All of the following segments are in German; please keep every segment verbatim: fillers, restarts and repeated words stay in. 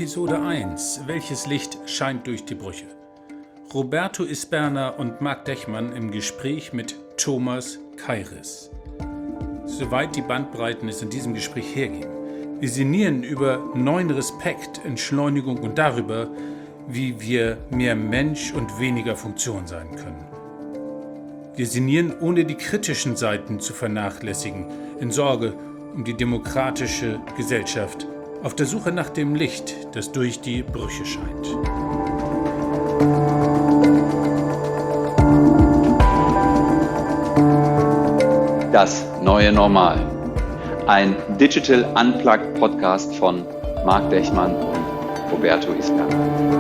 Episode eins. Welches Licht scheint durch die Brüche? Roberto Isberna und Marc Dechmann im Gespräch mit Thomas Kairis. Soweit die Bandbreiten es in diesem Gespräch hergeben. Wir sinnieren über neuen Respekt, Entschleunigung und darüber, wie wir mehr Mensch und weniger Funktion sein können. Wir sinnieren, ohne die kritischen Seiten zu vernachlässigen, in Sorge um die demokratische Gesellschaft, auf der Suche nach dem Licht, das durch die Brüche scheint. Das neue Normal. Ein Digital Unplugged Podcast von Marc Dechmann und Roberto Isberna.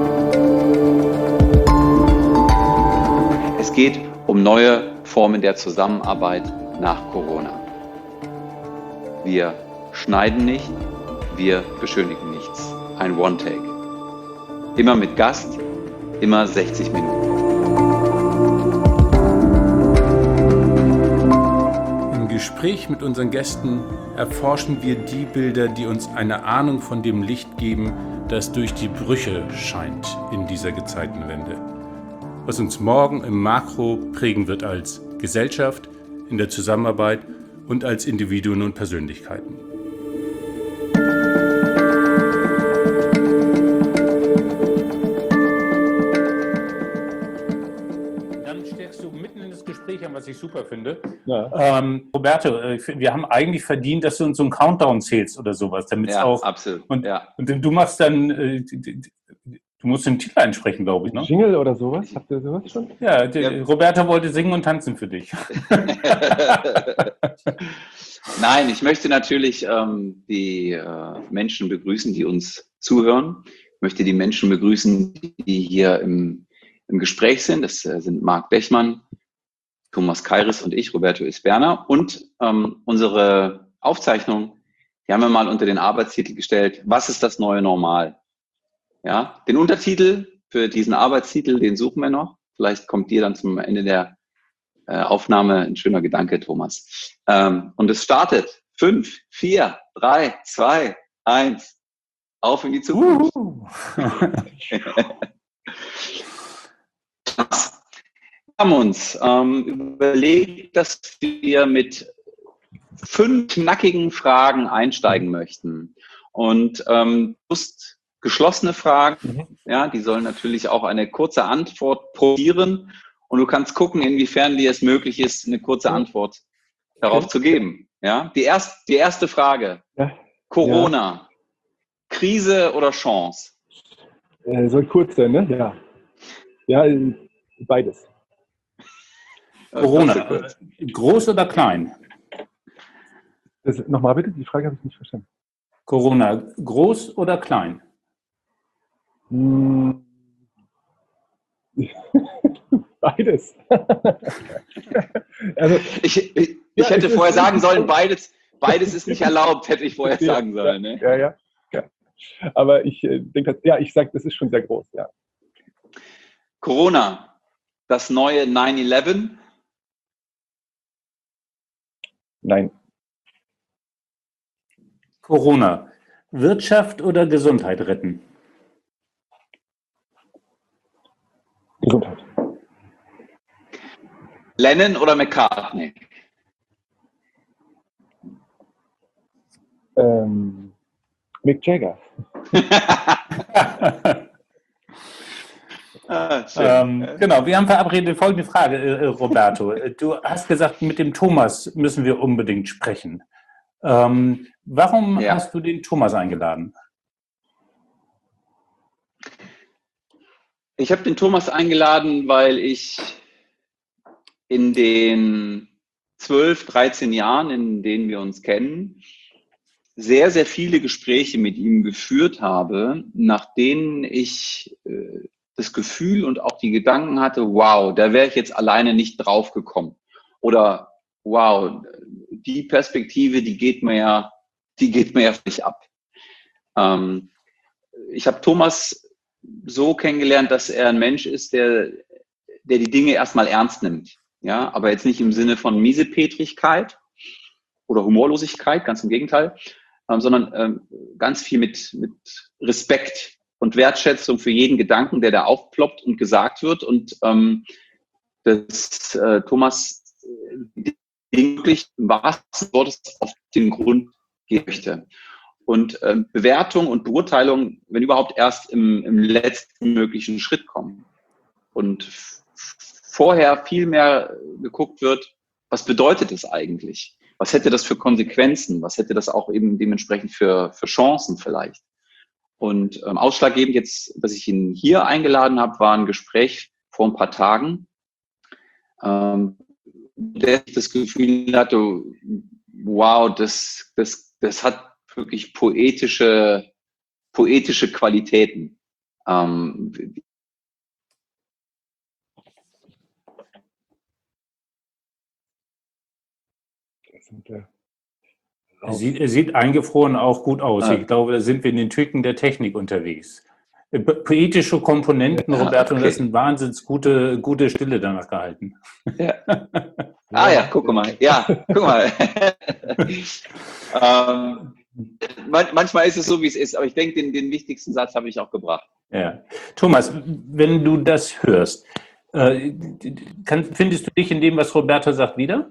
Es geht um neue Formen der Zusammenarbeit nach Corona. Wir schneiden nicht, wir beschönigen nichts. Ein One-Take. Immer mit Gast, immer sechzig Minuten. Im Gespräch mit unseren Gästen erforschen wir die Bilder, die uns eine Ahnung von dem Licht geben, das durch die Brüche scheint in dieser Gezeitenwende. Was uns morgen im Makro prägen wird als Gesellschaft, in der Zusammenarbeit und als Individuen und Persönlichkeiten. Dann steckst du mitten in das Gespräch an, was ich super finde. Ja. Ähm, Roberto, wir haben eigentlich verdient, dass du uns so einen Countdown zählst oder sowas, damit es ja, auch. Absolut. Und, ja. und du machst dann. Äh, Du musst den Titel einsprechen, glaube ich, ne? Jingle oder sowas? Habt ihr sowas schon? Ja, die, ja. Roberta wollte singen und tanzen für dich. Nein, ich möchte natürlich ähm, die äh, Menschen begrüßen, die uns zuhören. Ich möchte die Menschen begrüßen, die hier im, im Gespräch sind. Das äh, sind Marc Dechmann, Thomas Kairis und ich, Roberto Isberna. Und ähm, unsere Aufzeichnung, die haben wir mal unter den Arbeitstitel gestellt: Was ist das neue Normal? Ja, den Untertitel für diesen Arbeitstitel, den suchen wir noch. Vielleicht kommt dir dann zum Ende der äh, Aufnahme ein schöner Gedanke, Thomas. Ähm, und es startet. Fünf, vier, drei, zwei, eins. Auf in die Zukunft. Uh. Wir haben uns ähm, überlegt, dass wir mit fünf knackigen Fragen einsteigen möchten. Und ähm, just geschlossene Fragen, mhm. ja, die sollen natürlich auch eine kurze Antwort probieren, und du kannst gucken, inwiefern dir es möglich ist, eine kurze Antwort darauf okay. zu geben. Ja, die, erst, die erste Frage, ja. Corona, ja. Krise oder Chance? Äh, soll kurz sein, ne? Ja, ja, beides. Corona, groß oder klein? Das, nochmal bitte, die Frage habe ich nicht verstanden. Corona, groß oder klein? Beides. also, ich ich, ich ja, hätte vorher sagen sollen, beides, beides ist nicht erlaubt, hätte ich vorher ja, sagen sollen. Ne? Ja, ja, ja. Aber ich äh, denke, ja, ich sage, das ist schon sehr groß, ja. Corona, das neue nine eleven? Nein. Corona, Wirtschaft oder Gesundheit retten? Gesundheit. Lennon oder McCartney? Ähm, Mick Jagger. ah, ähm, genau, wir haben verabredet folgende Frage, äh, Roberto. Du hast gesagt, mit dem Thomas müssen wir unbedingt sprechen. Ähm, warum ja. hast du den Thomas eingeladen? Ich habe den Thomas eingeladen, weil ich in den zwölf, dreizehn Jahren, in denen wir uns kennen, sehr, sehr viele Gespräche mit ihm geführt habe, nach denen ich äh, das Gefühl und auch die Gedanken hatte, wow, da wäre ich jetzt alleine nicht drauf gekommen. Oder wow, die Perspektive, die geht mir ja, die geht mir ja nicht ab. Ähm, ich habe Thomas so kennengelernt, dass er ein Mensch ist, der, der die Dinge erstmal ernst nimmt. Ja, aber jetzt nicht im Sinne von Miesepetrigkeit oder Humorlosigkeit, ganz im Gegenteil, ähm, sondern ähm, ganz viel mit, mit Respekt und Wertschätzung für jeden Gedanken, der da aufploppt und gesagt wird. Und ähm, dass äh, Thomas äh, wirklich im wahrsten Wortes auf den Grund gehen möchte. Und ähm, Bewertung und Beurteilung, wenn überhaupt, erst im, im letzten möglichen Schritt kommen. Und f- vorher viel mehr geguckt wird, was bedeutet es eigentlich? Was hätte das für Konsequenzen? Was hätte das auch eben dementsprechend für, für Chancen vielleicht? Und ähm, ausschlaggebend jetzt, dass ich ihn hier eingeladen habe, war ein Gespräch vor ein paar Tagen, ähm, der ich das Gefühl hatte, wow, das, das, das hat wirklich poetische, poetische Qualitäten. Ähm, Das sind, äh, Er sieht, er sieht eingefroren auch gut aus. Ah. Ich glaube, da sind wir in den Tücken der Technik unterwegs. Äh, po- Poetische Komponenten, Ja, Roberto, und das ist okay. eine wahnsinns gute, gute Stille danach gehalten. Ja. Ah ja, guck mal. Ja, guck mal. ähm, man, manchmal ist es so, wie es ist, aber ich denke, den, den wichtigsten Satz habe ich auch gebracht. Ja. Thomas, wenn du das hörst, äh, kann, findest du dich in dem, was Roberto sagt, wieder?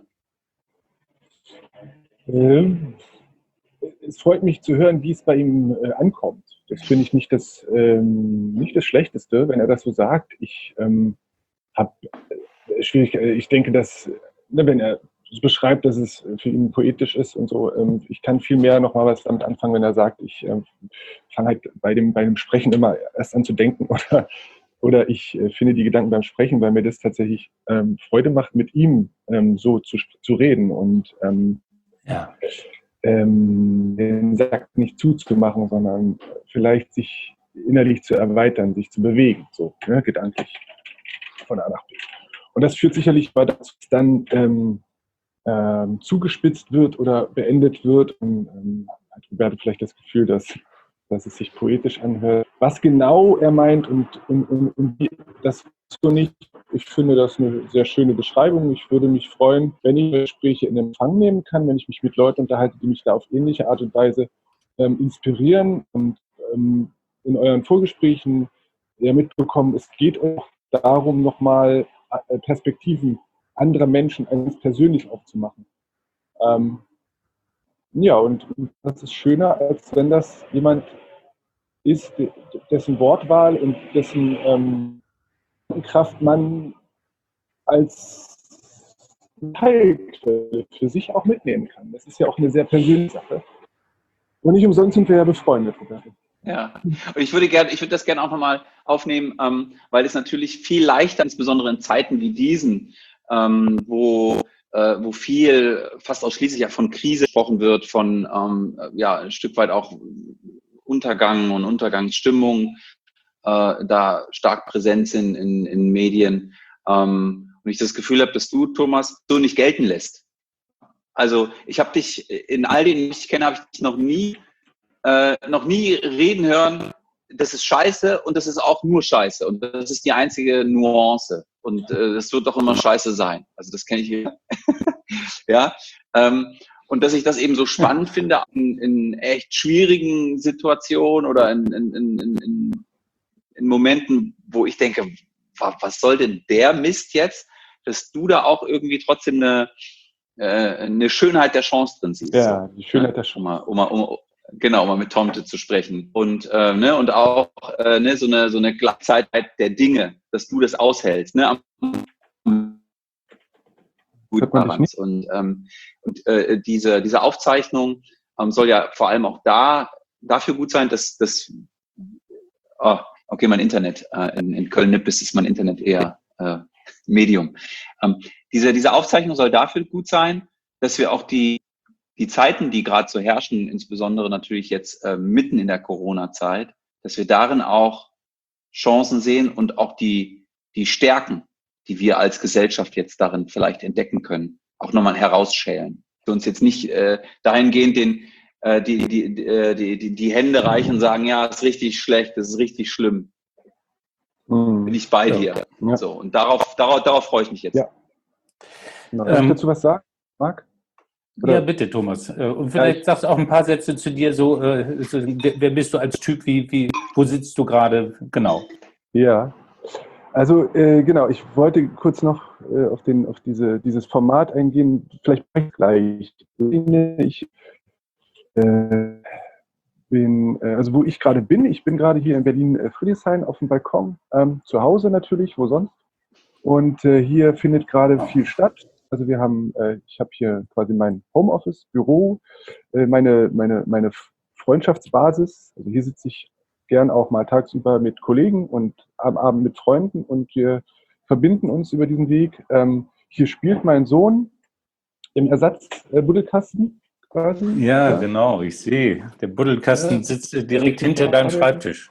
Ähm, es freut mich zu hören, wie es bei ihm äh, ankommt. Das finde ich nicht das, ähm, nicht das Schlechteste, wenn er das so sagt. Ich ähm, habe äh, schwierig, äh, ich denke, dass, ne, wenn er so beschreibt, dass es für ihn poetisch ist und so, ähm, ich kann viel mehr noch mal was damit anfangen, wenn er sagt, ich ähm, fange halt bei dem, bei dem Sprechen immer erst an zu denken oder, oder ich äh, finde die Gedanken beim Sprechen, weil mir das tatsächlich ähm, Freude macht, mit ihm ähm, so zu, zu reden und ähm, Ja. ähm, den Sack nicht zuzumachen, sondern vielleicht sich innerlich zu erweitern, sich zu bewegen, so ne, gedanklich von A nach B. Und das führt sicherlich bei, dass es dann ähm, ähm, zugespitzt wird oder beendet wird. Und, ähm, hat Roberto vielleicht das Gefühl, dass, dass es sich poetisch anhört. Was genau er meint und, und, und, und wie, das so nicht. Ich finde das eine sehr schöne Beschreibung. Ich würde mich freuen, wenn ich Gespräche in Empfang nehmen kann, wenn ich mich mit Leuten unterhalte, die mich da auf ähnliche Art und Weise ähm, inspirieren. Und ähm, in euren Vorgesprächen ja mitbekommen, es geht auch darum, nochmal äh, Perspektiven anderer Menschen als persönlich aufzumachen. Ähm, ja, und das ist schöner, als wenn das jemand ist, dessen Wortwahl und dessen ähm, Kraft man als Teilquelle für sich auch mitnehmen kann. Das ist ja auch eine sehr persönliche Sache. Und nicht umsonst sind wir ja befreundet, Roberto. Ja, und ich würde gerne, ich würde das gerne auch nochmal aufnehmen, ähm, weil es natürlich viel leichter, insbesondere in Zeiten wie diesen, ähm, wo, äh, wo viel fast ausschließlich ja von Krise gesprochen wird, von ähm, ja ein Stück weit auch Untergang und Untergangsstimmung, äh, da stark präsent sind in, in Medien. Ähm, und ich das Gefühl habe, dass du, Thomas, so nicht gelten lässt. Also ich habe dich in all denen, die ich kenne, habe ich dich noch nie Äh, noch nie reden hören, das ist scheiße und das ist auch nur scheiße und das ist die einzige Nuance und äh, das wird doch immer scheiße sein. Also das kenne ich ja. Ähm, und dass ich das eben so spannend finde in, in echt schwierigen Situationen oder in, in, in, in, in Momenten, wo ich denke, was soll denn der Mist jetzt, dass du da auch irgendwie trotzdem eine, äh, eine Schönheit der Chance drin siehst. Ja, so. die Schönheit der Um Chance. mal, um mal, um, Genau, mal mit Tomte zu sprechen. Und, äh, ne, und auch äh, ne, so eine, so eine Gleichzeitigkeit der Dinge, dass du das aushältst. Ne, am gut Balance. Und, ähm, und äh, diese, diese Aufzeichnung ähm, soll ja vor allem auch da dafür gut sein, dass das oh, okay, mein Internet äh, in, in Köln-Nippes ist mein Internet eher äh, Medium. Ähm, diese, diese Aufzeichnung soll dafür gut sein, dass wir auch die die Zeiten, die gerade so herrschen, insbesondere natürlich jetzt äh, mitten in der Corona-Zeit, dass wir darin auch Chancen sehen und auch die, die Stärken, die wir als Gesellschaft jetzt darin vielleicht entdecken können, auch nochmal herausschälen. Für uns jetzt nicht äh, dahingehend den, äh, die, die, die, die, die Hände reichen und sagen, ja, das ist richtig schlecht, das ist richtig schlimm. Mhm. Bin ich bei Ja. dir. Ja. So, und darauf, darauf, darauf freue ich mich jetzt. Ja. Genau. Darf ich Ähm, dazu was sagen, Marc? Oder? Ja, bitte, Thomas. Äh, Und vielleicht Ja, sagst du auch ein paar Sätze zu dir, so, äh, so wer, wer bist du als Typ, wie, wie, wo sitzt du gerade? Genau. ja. Also äh, genau, ich wollte kurz noch äh, auf, den, auf diese, dieses Format eingehen, vielleicht gleich. Ich äh, bin, äh, also wo ich gerade bin, ich bin gerade hier in Berlin-Friedrichshain auf dem Balkon, ähm, zu Hause natürlich, wo sonst. Und äh, hier findet gerade viel statt. Also wir haben, äh, ich habe hier quasi mein Homeoffice, Büro, äh, meine, meine, meine Freundschaftsbasis. Also hier sitze ich gern auch mal tagsüber mit Kollegen und am Abend mit Freunden und wir verbinden uns über diesen Weg. Ähm, hier spielt mein Sohn im Ersatzbuddelkasten quasi. Ja, Ja, genau, ich sehe. Der Buddelkasten ja, sitzt äh, direkt hinter deinem Schreibtisch.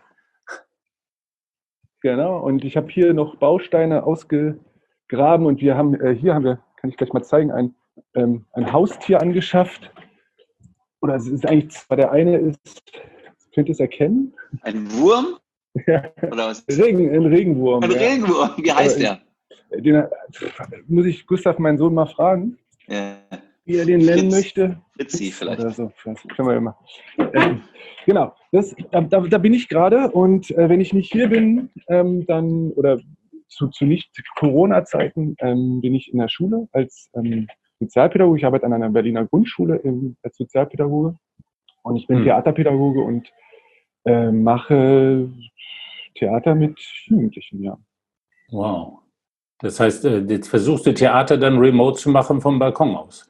genau. Und ich habe hier noch Bausteine ausgegraben und wir haben, äh, hier haben wir, kann ich gleich mal zeigen, ein, ähm, ein Haustier angeschafft. Oder es ist eigentlich, zwar der eine ist, könnt ihr es erkennen? Ein Wurm? Ja. Oder was? Regen, ein Regenwurm. Ein ja. Regenwurm, wie heißt der? Den muss ich Gustav, meinen Sohn, mal fragen, Ja. wie er den nennen Fritz. möchte. Fritzi vielleicht. Oder so. Das können wir immer. Ähm, genau, das, da, da, da bin ich gerade und äh, wenn ich nicht hier bin, ähm, dann, oder zu, zu Nicht-Corona-Zeiten, ähm, bin ich in der Schule als ähm, Sozialpädagoge. Ich arbeite an einer Berliner Grundschule im, als Sozialpädagoge und ich bin Hm. Theaterpädagoge und äh, mache Theater mit Jugendlichen, ja. Wow. Das heißt, äh, jetzt versuchst du Theater dann remote zu machen vom Balkon aus.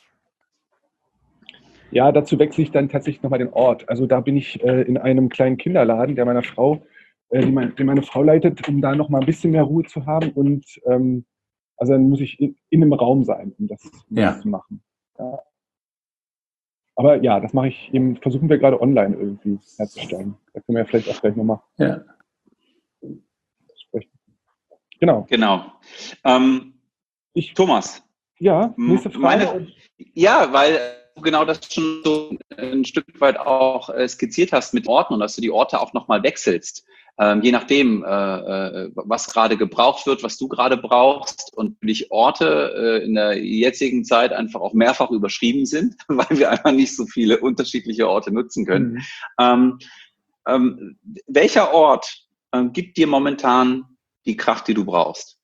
Ja, dazu wechsle ich dann tatsächlich nochmal den Ort. Also da bin ich äh, in einem kleinen Kinderladen, der meiner Frau, äh, die mein, den meine Frau leitet, um da nochmal ein bisschen mehr Ruhe zu haben. Und ähm, also dann muss ich in, in einem Raum sein, um das, um Ja. das zu machen. Ja. Aber ja, das mache ich eben, versuchen wir gerade online irgendwie herzustellen. Da können wir ja vielleicht auch gleich nochmal Ja. sprechen. Genau. Genau. Ähm, Ich, Thomas. ja, nächste Frage. Meine, ja, weil du genau das schon so ein Stück weit auch äh, skizziert hast mit Orten und dass du die Orte auch nochmal wechselst. Ähm, je nachdem, äh, äh, was gerade gebraucht wird, was du gerade brauchst und natürlich Orte äh, in der jetzigen Zeit einfach auch mehrfach überschrieben sind, weil wir einfach nicht so viele unterschiedliche Orte nutzen können. Mhm. Ähm, ähm, welcher Ort ähm, gibt dir momentan die Kraft, die du brauchst?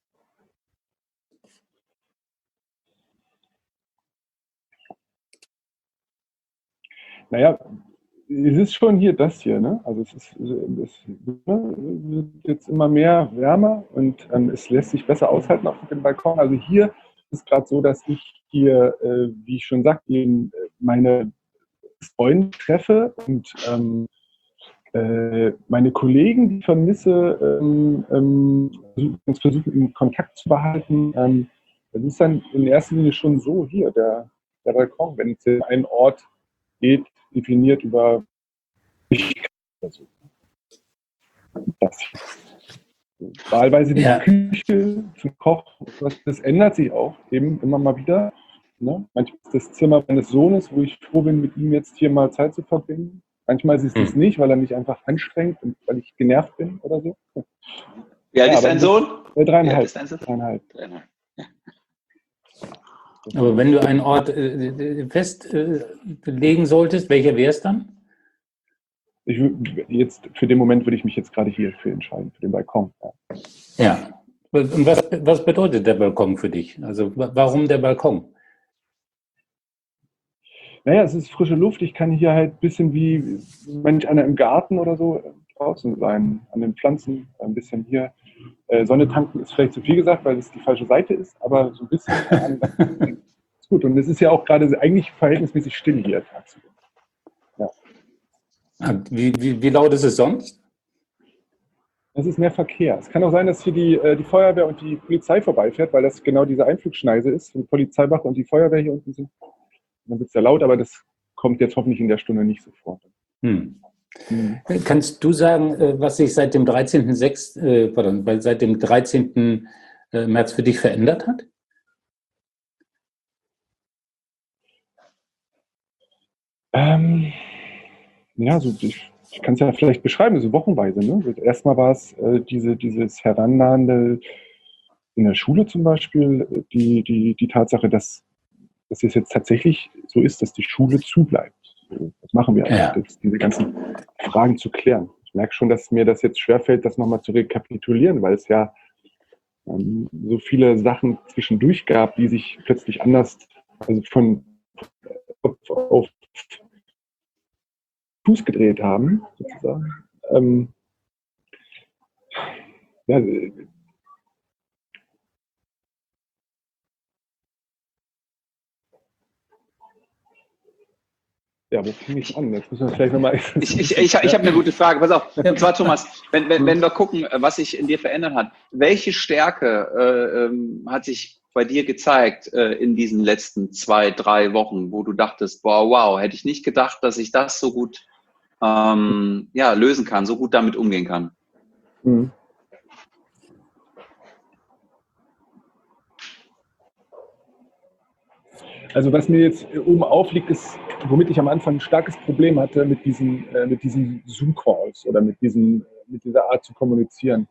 Naja, es ist schon hier das hier, ne? Also es ist es wird jetzt immer mehr wärmer und ähm, es lässt sich besser aushalten auf dem Balkon. Also hier ist gerade so, dass ich hier, äh, wie ich schon sagte, eben meine Freunde treffe und ähm, äh, meine Kollegen, die ich vermisse, ähm, ähm, versuchen, in Kontakt zu behalten. Ähm, das ist dann in erster Linie schon so hier, der, der Balkon, wenn es in einen Ort geht, definiert über also, das. Wahlweise die Ja. Küche zum Koch, das ändert sich auch eben immer mal wieder. Ne? Manchmal ist das Zimmer meines Sohnes, wo ich froh bin, mit ihm jetzt hier mal Zeit zu verbringen. Manchmal ist es das nicht, weil er mich einfach anstrengt und weil ich genervt bin oder so. Wie alt ja, ist dein Sohn? Äh, dreieinhalb. Ist dein Sohn? Dreieinhalb. dreieinhalb. Ja. Aber wenn du einen Ort äh, festlegen äh, solltest, welcher wäre es dann? Ich, jetzt, für den Moment würde ich mich jetzt gerade hier für entscheiden, für den Balkon. Ja. Ja. Und was, was bedeutet der Balkon für dich? Also warum der Balkon? Naja, es ist frische Luft. Ich kann hier halt ein bisschen wie manch einer im Garten oder so draußen sein, an den Pflanzen, ein bisschen hier. Äh, Sonne tanken ist vielleicht zu viel gesagt, weil es die falsche Seite ist, aber so ein bisschen ist gut. Und es ist ja auch gerade eigentlich verhältnismäßig still hier tagsüber. Ja. Wie, wie, wie laut ist es sonst? Es ist mehr Verkehr. Es kann auch sein, dass hier die, die Feuerwehr und die Polizei vorbeifährt, weil das genau diese Einflugschneise ist, die Polizeiwache und die Feuerwehr hier unten sind. Dann wird es ja laut, aber das kommt jetzt hoffentlich in der Stunde nicht sofort. Hm. Hm. Kannst du sagen, was sich seit dem dreizehnten sechsten Äh, pardon, seit dem dreizehnten März für dich verändert hat? Ähm, ja, so ich, ich kann es ja vielleicht beschreiben, so wochenweise. Ne? Erstmal war es äh, diese, dieses herannahende in der Schule zum Beispiel, die, die, die Tatsache, dass dass es jetzt tatsächlich so ist, dass die Schule zubleibt. Das machen wir Ja. eigentlich, diese ganzen Fragen zu klären. Ich merke schon, dass mir das jetzt schwerfällt, das nochmal zu rekapitulieren, weil es ja ähm, so viele Sachen zwischendurch gab, die sich plötzlich anders, also von Kopf auf Fuß gedreht haben, sozusagen. Ähm, ja, Ja, wo fange ich an? Jetzt müssen wir vielleicht nochmal. Ich, ich, ich, ich habe eine gute Frage. Pass auf. Und zwar, Thomas, wenn, wenn, wenn wir gucken, was sich in dir verändert hat, welche Stärke äh, ähm, hat sich bei dir gezeigt äh, in diesen letzten zwei, drei Wochen, wo du dachtest, wow, wow, hätte ich nicht gedacht, dass ich das so gut ähm, ja, lösen kann, so gut damit umgehen kann? Mhm. Also was mir jetzt oben aufliegt, ist, womit ich am Anfang ein starkes Problem hatte mit diesen, äh, mit diesen Zoom-Calls oder mit, diesen, mit dieser Art zu kommunizieren.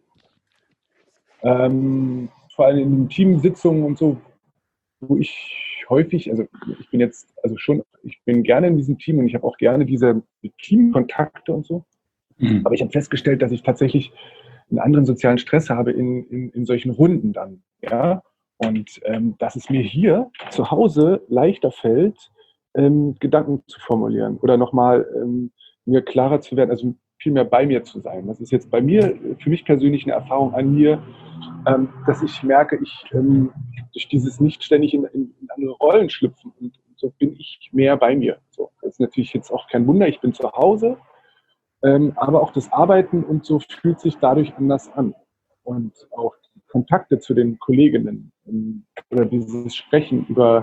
Ähm, vor allem in Teamsitzungen und so, wo ich häufig, also ich bin jetzt, also schon, ich bin gerne in diesem Team und ich habe auch gerne diese Teamkontakte und so. Mhm. Aber ich habe festgestellt, dass ich tatsächlich einen anderen sozialen Stress habe in, in, in solchen Runden dann. Ja? Und ähm, dass es mir hier zu Hause leichter fällt, ähm, Gedanken zu formulieren oder nochmal ähm, mir klarer zu werden, also viel mehr bei mir zu sein. Das ist jetzt bei mir, für mich persönlich eine Erfahrung an mir, ähm, dass ich merke, ich ähm, durch dieses nicht ständig in, in, in andere Rollen schlüpfen und so bin ich mehr bei mir. So, das ist natürlich jetzt auch kein Wunder, ich bin zu Hause, ähm, aber auch das Arbeiten und so fühlt sich dadurch anders an. Und auch die Kontakte zu den Kolleginnen ähm, oder dieses Sprechen über,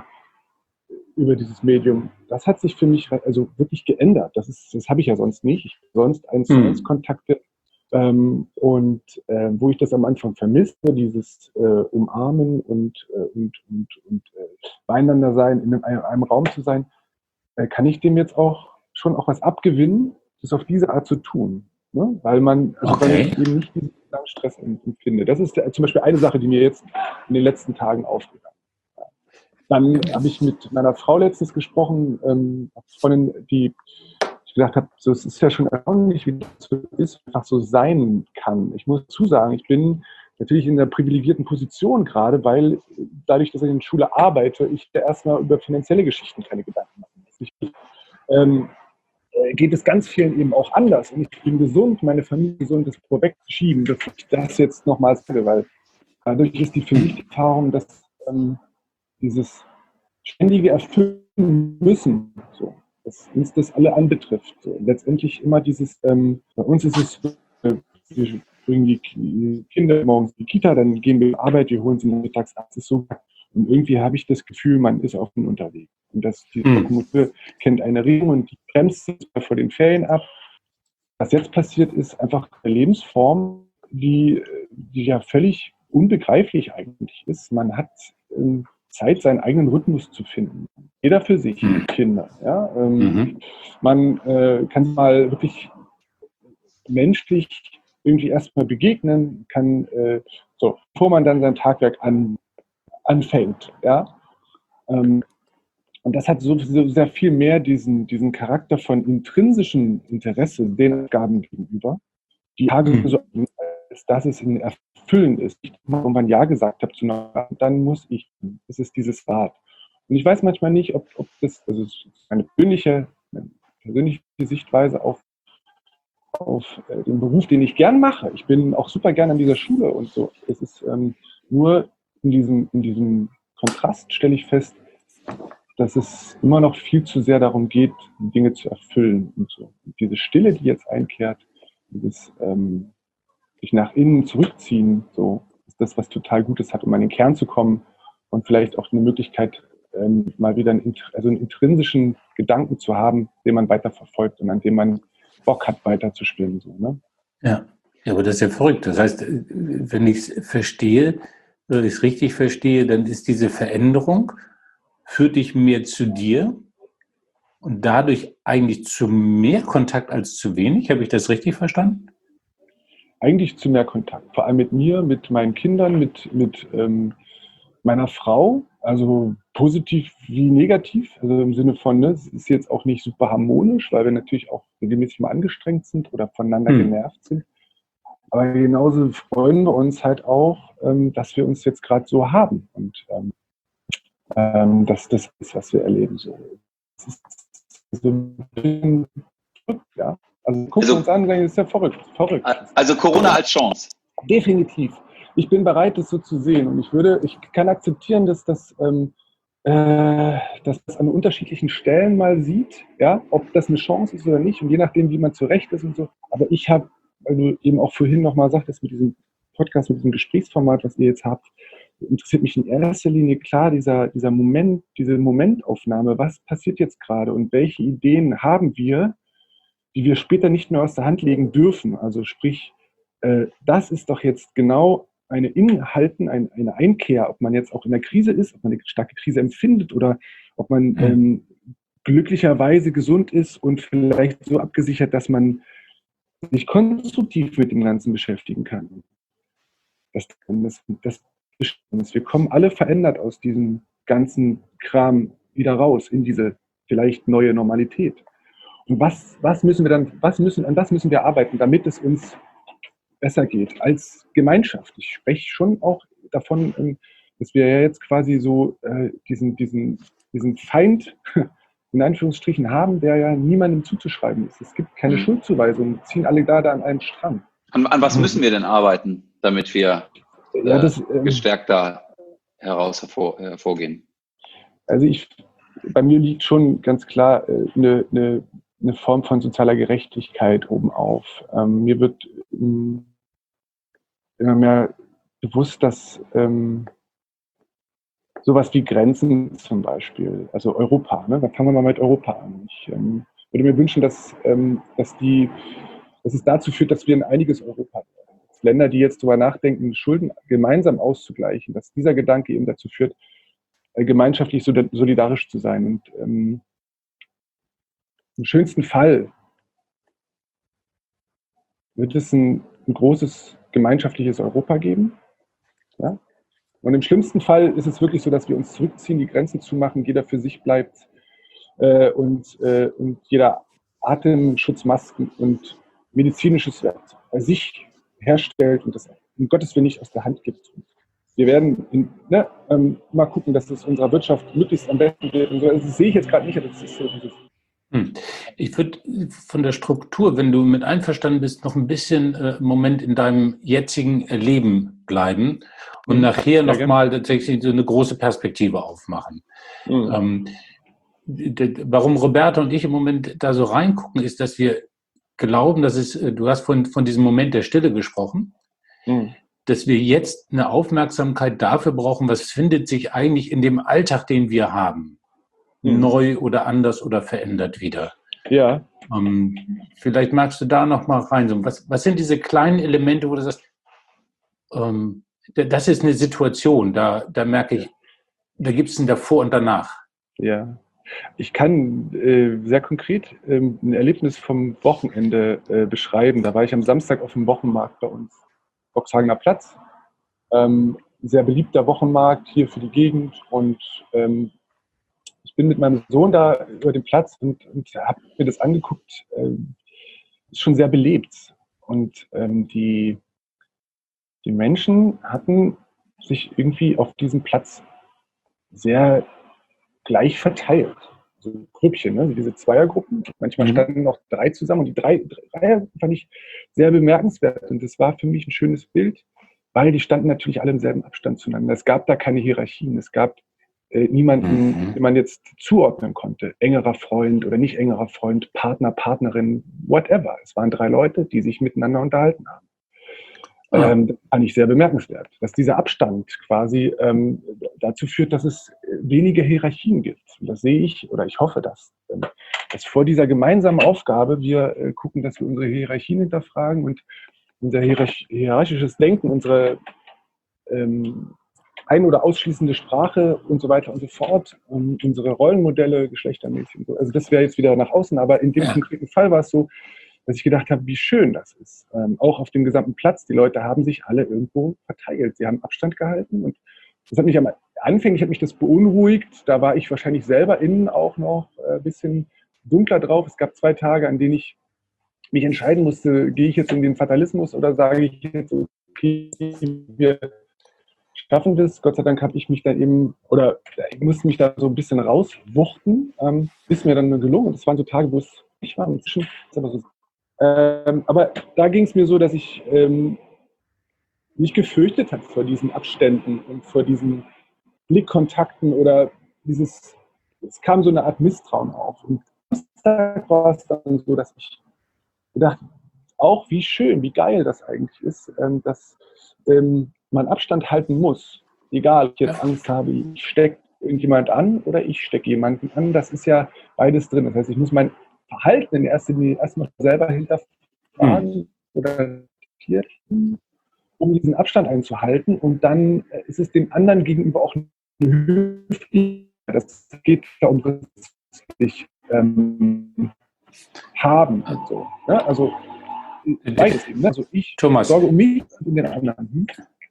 über dieses Medium, das hat sich für mich also wirklich geändert. Das, ist, das habe ich ja sonst nicht. Ich habe sonst eins zu eins Kontakte. Ähm, und äh, wo ich das am Anfang vermisste, dieses äh, Umarmen und, äh, und, und, und äh, beieinander sein, in einem, einem Raum zu sein, äh, kann ich dem jetzt auch schon auch was abgewinnen, das auf diese Art zu tun. Ne? Weil man, also Okay. weil ich eben nicht diesen Stress empfinde. Das ist der, zum Beispiel eine Sache, die mir jetzt in den letzten Tagen aufgegangen ist. Dann habe ich mit meiner Frau letztens gesprochen, ähm, Freundin, die ich gesagt habe, so, es ist ja schon erstaunlich, wie das so ist, einfach so sein kann. Ich muss dazu sagen, ich bin natürlich in einer privilegierten Position gerade, weil dadurch, dass ich in der Schule arbeite, ich da erstmal über finanzielle Geschichten keine Gedanken machen muss. Ich, ähm, geht es ganz vielen eben auch anders. Und ich bin gesund, meine Familie gesund, das vorwegzuschieben, dass ich das jetzt nochmal sage, weil dadurch ist die für mich die Erfahrung, dass ähm, dieses ständige Erfüllen müssen, so, dass uns das alle anbetrifft. So. Letztendlich immer dieses, ähm, bei uns ist es, äh, wir bringen die Kinder morgens in die Kita, dann gehen wir zur Arbeit, wir holen sie mittags ab, ist so. Und irgendwie habe ich das Gefühl, man ist auf dem Unterwegs. Und dass die Lokomotive kennt eine Regelung und die bremst vor den Ferien ab. Was jetzt passiert, ist einfach eine Lebensform, die, die ja völlig unbegreiflich eigentlich ist. Man hat ähm, Zeit, seinen eigenen Rhythmus zu finden. Jeder für sich, mhm. Kinder. Ja? Ähm, mhm. Man äh, kann mal wirklich menschlich irgendwie erstmal begegnen, kann, äh, so, bevor man dann sein Tagwerk an, anfängt. Ja? Ähm, und das hat so, so sehr viel mehr diesen, diesen Charakter von intrinsischem Interesse den Aufgaben gegenüber, die Tage mhm. so, als dass es ein Erfüllen ist. Ich irgendwann Ja gesagt habe zu einer, dann muss ich. Das ist dieses Rad. Und ich weiß manchmal nicht, ob, ob das, also das ist meine persönliche, meine persönliche Sichtweise auf, auf äh, den Beruf, den ich gern mache. Ich bin auch super gern an dieser Schule und so. Es ist ähm, nur in diesem, in diesem Kontrast stelle ich fest, dass es immer noch viel zu sehr darum geht, Dinge zu erfüllen und so. Und diese Stille, die jetzt einkehrt, dieses ähm, sich nach innen zurückziehen, so ist das, was total Gutes hat, um an den Kern zu kommen und vielleicht auch eine Möglichkeit, ähm, mal wieder einen, also einen intrinsischen Gedanken zu haben, den man weiterverfolgt und an dem man Bock hat, weiterzuspielen. So, ne? Ja. Ja, aber das ist ja verrückt. Das heißt, wenn ich es verstehe, oder ich es richtig verstehe, dann ist diese Veränderung, führt dich mehr zu dir und dadurch eigentlich zu mehr Kontakt als zu wenig. Habe ich das richtig verstanden? Eigentlich zu mehr Kontakt. Vor allem mit mir, mit meinen Kindern, mit, mit ähm, meiner Frau. Also positiv wie negativ, also im Sinne von, ne, es ist jetzt auch nicht super harmonisch, weil wir natürlich auch regelmäßig mal angestrengt sind oder voneinander Hm. genervt sind. Aber genauso freuen wir uns halt auch, ähm, dass wir uns jetzt gerade so haben und ähm, ähm, dass das ist, was wir erleben. So. Es ist so ein bisschen verrückt, ja. Also gucken Also, wir uns an, das ist ja verrückt, verrückt. also Corona als Chance. Definitiv. Ich bin bereit, das so zu sehen. Und ich würde, ich kann akzeptieren, dass das, ähm, äh, dass das an unterschiedlichen Stellen mal sieht, ja, ob das eine Chance ist oder nicht. Und je nachdem, wie man zurecht ist und so. Aber ich habe, also eben auch vorhin nochmal gesagt, dass mit diesem Podcast, mit diesem Gesprächsformat, was ihr jetzt habt, interessiert mich in erster Linie klar dieser, dieser Moment, diese Momentaufnahme. Was passiert jetzt gerade und welche Ideen haben wir, die wir später nicht mehr aus der Hand legen dürfen? Also sprich, äh, das ist doch jetzt genau eine Inhalten, ein, eine Einkehr, ob man jetzt auch in der Krise ist, ob man eine starke Krise empfindet oder ob man Mhm. ähm, glücklicherweise gesund ist und vielleicht so abgesichert, dass man sich konstruktiv mit dem Ganzen beschäftigen kann. Das, das, das, das, wir kommen alle verändert aus diesem ganzen Kram wieder raus in diese vielleicht neue Normalität. Und was, was müssen wir dann, was müssen, an was müssen wir arbeiten, damit es uns besser geht als Gemeinschaft? Ich spreche schon auch davon, dass wir ja jetzt quasi so äh, diesen, diesen, diesen Feind in Anführungsstrichen haben, der ja niemandem zuzuschreiben ist. Es gibt keine Mhm. Schuldzuweisung, ziehen alle da, da an einen Strang. An, an was müssen wir denn arbeiten, damit wir Ja, das, äh, ähm, gestärkt da heraus hervor, hervorgehen? Also ich, bei mir liegt schon ganz klar äh, eine, eine, eine Form von sozialer Gerechtigkeit obenauf. Ähm, mir wird ähm, immer mehr bewusst, dass ähm, sowas wie Grenzen zum Beispiel, also Europa, ne? Da fangen wir mal mit Europa an. Ich ähm, würde mir wünschen, dass, ähm, dass, die, dass es dazu führt, dass wir ein einiges Europa werden. Dass Länder, die jetzt darüber nachdenken, Schulden gemeinsam auszugleichen, dass dieser Gedanke eben dazu führt, äh, gemeinschaftlich solidarisch zu sein. Und ähm, im schönsten Fall wird es ein, ein großes gemeinschaftliches Europa geben. Ja? Und im schlimmsten Fall ist es wirklich so, dass wir uns zurückziehen, die Grenzen zumachen, jeder für sich bleibt äh, und, äh, und jeder Atemschutzmasken und medizinisches Werk bei sich herstellt und das um Gottes Willen nicht aus der Hand gibt. Wir werden in, ne, ähm, mal gucken, dass es unserer Wirtschaft möglichst am besten wird. Und so. Also das sehe ich jetzt gerade nicht, aber das ist so dieses. Hm. Ich würde von der Struktur, wenn du mit einverstanden bist, noch ein bisschen äh, im Moment in deinem jetzigen Leben bleiben und Mhm. nachher Ja, nochmal tatsächlich so eine große Perspektive aufmachen. Mhm. Ähm, d- warum Roberta und ich im Moment da so reingucken, ist, dass wir glauben, dass es, äh, du hast von, von diesem Moment der Stille gesprochen, Mhm. dass wir jetzt eine Aufmerksamkeit dafür brauchen, was findet sich eigentlich in dem Alltag, den wir haben, Mhm. neu oder anders oder verändert wieder. Ja. Ähm, vielleicht magst du da noch mal rein. Was, was sind diese kleinen Elemente, wo du sagst, ähm, das ist eine Situation, da, da merke ich, da gibt es ein Davor und danach. Ja. Ich kann äh, sehr konkret ähm, ein Erlebnis vom Wochenende äh, beschreiben. Da war ich am Samstag auf dem Wochenmarkt bei uns, Boxhagener Platz. Ähm, sehr beliebter Wochenmarkt hier für die Gegend. Und ähm, ich bin mit meinem Sohn da über den Platz und, und habe mir das angeguckt. Ähm, ist schon sehr belebt. Und ähm, die, die Menschen hatten sich irgendwie auf diesem Platz sehr gleich verteilt. So Grüppchen, ne? Diese Zweiergruppen. Manchmal Mhm. standen noch drei zusammen und die drei, drei fand ich sehr bemerkenswert. Und das war für mich ein schönes Bild, weil die standen natürlich alle im selben Abstand zueinander. Es gab da keine Hierarchien. Es gab äh, niemanden, Mhm. den man jetzt zuordnen konnte. Engerer Freund oder nicht engerer Freund, Partner, Partnerin, whatever. Es waren drei Leute, die sich miteinander unterhalten haben. Ja. Ähm, das fand ich sehr bemerkenswert, dass dieser Abstand quasi ähm, dazu führt, dass es weniger Hierarchien gibt. Und das sehe ich, oder ich hoffe, dass, ähm, dass vor dieser gemeinsamen Aufgabe wir äh, gucken, dass wir unsere Hierarchien hinterfragen und unser hierarch- hierarchisches Denken, unsere ähm, ein- oder ausschließende Sprache und so weiter und so fort, um unsere Rollenmodelle geschlechtermäßig und so. Also das wäre jetzt wieder nach außen, aber in dem Ja. konkreten Fall war es so, dass ich gedacht habe, wie schön das ist. Ähm, auch auf dem gesamten Platz. Die Leute haben sich alle irgendwo verteilt. Sie haben Abstand gehalten und das hat mich am anfänglich hat mich das beunruhigt. Da war ich wahrscheinlich selber innen auch noch ein bisschen dunkler drauf. Es gab zwei Tage, an denen ich mich entscheiden musste, gehe ich jetzt in den Fatalismus oder sage ich jetzt, okay, wir schaffen das. Gott sei Dank habe ich mich da eben, oder ich musste mich da so ein bisschen rauswuchten, ähm, ist mir dann gelungen. Das waren so Tage, wo es nicht war. Inzwischen ist aber so. Ähm, aber da ging es mir so, dass ich ähm, mich gefürchtet habe vor diesen Abständen und vor diesen Blickkontakten oder dieses, es kam so eine Art Misstrauen auf. Und da war es dann so, dass ich gedacht, auch wie schön, wie geil das eigentlich ist, ähm, dass ähm, man Abstand halten muss. Egal, ob ich jetzt Angst habe, ich stecke irgendjemand an oder ich stecke jemanden an, das ist ja beides drin. Das heißt, ich muss mein Verhalten in erster Linie erstmal selber hinterfragen hm. oder um diesen Abstand einzuhalten und dann ist es dem anderen gegenüber auch höflich. Das geht ja um das ähm, haben. So, ne? Also beides eben. Ne? Also ich Thomas, sorge um mich und um den anderen.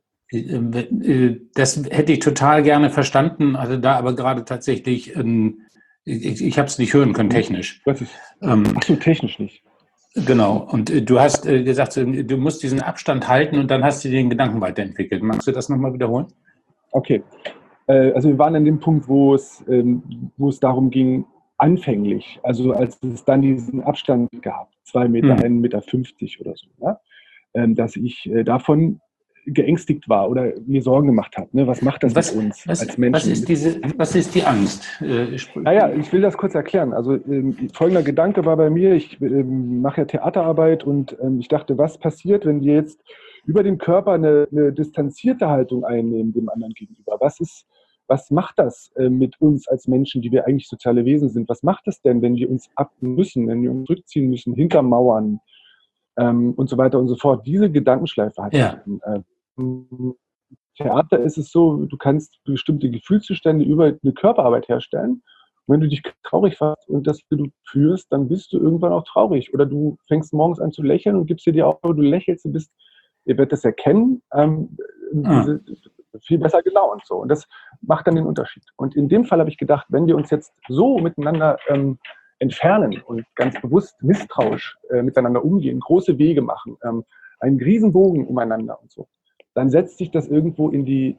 Hm? Das hätte ich total gerne verstanden, hatte da aber gerade tatsächlich, ein, ich, ich habe es nicht hören können, technisch. Das ist, ähm, ach so, technisch nicht. Genau, und du hast gesagt, du musst diesen Abstand halten und dann hast du den Gedanken weiterentwickelt. Magst du das nochmal wiederholen? Okay, also wir waren an dem Punkt, wo es, wo es darum ging, anfänglich, also als es dann diesen Abstand gab, zwei Meter, ein Meter fünfzig oder so, ja, dass ich davon geängstigt war oder mir Sorgen gemacht habe. Ne? Was macht das was, mit uns was, als Menschen? Was ist, diese, was ist die Angst? Äh, naja, ich will das kurz erklären. Also ähm, folgender Gedanke war bei mir, ich ähm, mache ja Theaterarbeit und ähm, ich dachte, was passiert, wenn wir jetzt über den Körper eine, eine distanzierte Haltung einnehmen dem anderen gegenüber? Was ist, was macht das äh, mit uns als Menschen, die wir eigentlich soziale Wesen sind? Was macht das denn, wenn wir uns ab müssen, wenn wir uns zurückziehen müssen, hinter Mauern ähm, und so weiter und so fort? Diese Gedankenschleife hat ja. äh, Theater ist es so, du kannst bestimmte Gefühlszustände über eine Körperarbeit herstellen. Und wenn du dich traurig fährst und das du führst, dann bist du irgendwann auch traurig. Oder du fängst morgens an zu lächeln und gibst dir die Augen, du lächelst, du bist, ihr werdet das erkennen, ähm, diese, viel besser gelaunt. So. Und das macht dann den Unterschied. Und in dem Fall habe ich gedacht, wenn wir uns jetzt so miteinander ähm, entfernen und ganz bewusst misstrauisch äh, miteinander umgehen, große Wege machen, ähm, einen Riesenbogen umeinander und so, dann setzt sich das irgendwo in die,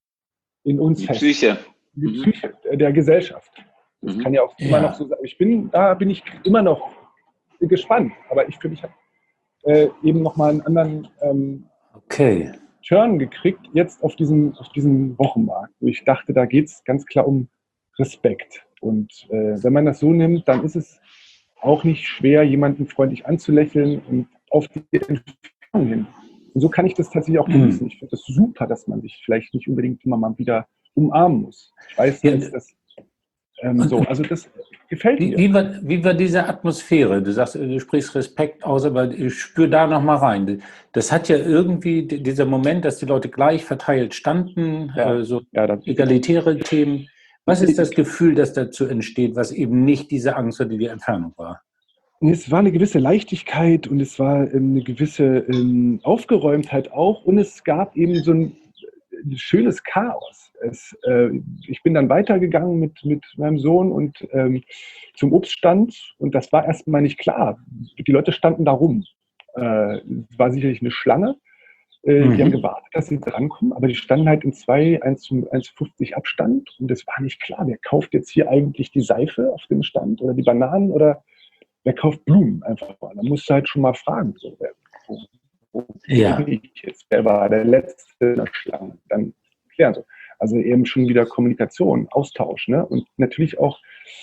in uns die fest. Psyche. Die Psyche der Gesellschaft. Das mhm. kann ja auch ja. immer noch so sein. Ich bin, da bin ich immer noch gespannt. Aber ich finde, ich habe äh, eben nochmal einen anderen ähm, okay. Turn gekriegt, jetzt auf diesem, auf diesem Wochenmarkt, wo ich dachte, da geht es ganz klar um Respekt. Und äh, wenn man das so nimmt, dann ist es auch nicht schwer, jemanden freundlich anzulächeln und auf die Entfernung hin. Und so kann ich das tatsächlich auch genießen. Ich finde das super, dass man sich vielleicht nicht unbedingt immer mal wieder umarmen muss. Ich weiß, ja, dass das ähm, so, also das gefällt wie, mir. Wie war, wie war diese Atmosphäre? Du sagst, du sprichst Respekt aus, aber ich spüre da noch mal rein. Das hat ja irgendwie dieser Moment, dass die Leute gleich verteilt standen, ja, äh, so ja, egalitäre Themen. Was ist das Gefühl, das dazu entsteht, was eben nicht diese Angst oder die Entfernung war? Es war eine gewisse Leichtigkeit und es war eine gewisse ähm, Aufgeräumtheit auch und es gab eben so ein, ein schönes Chaos. Es, äh, ich bin dann weitergegangen mit, mit meinem Sohn und ähm, zum Obststand und das war erstmal nicht klar. Die Leute standen da rum. Äh, es war sicherlich eine Schlange. Äh, mhm. Die haben gewartet, dass sie drankommen, aber die standen halt in zwei, eins zu fünfzig Abstand und es war nicht klar, wer kauft jetzt hier eigentlich die Seife auf dem Stand oder die Bananen oder wer kauft Blumen einfach mal? Da musst du halt schon mal fragen. So, wer, wo, wo ja. bin ich jetzt? Wer war der Letzte in der Schlange? Dann klären so. Also eben schon wieder Kommunikation, Austausch, ne? Und natürlich auch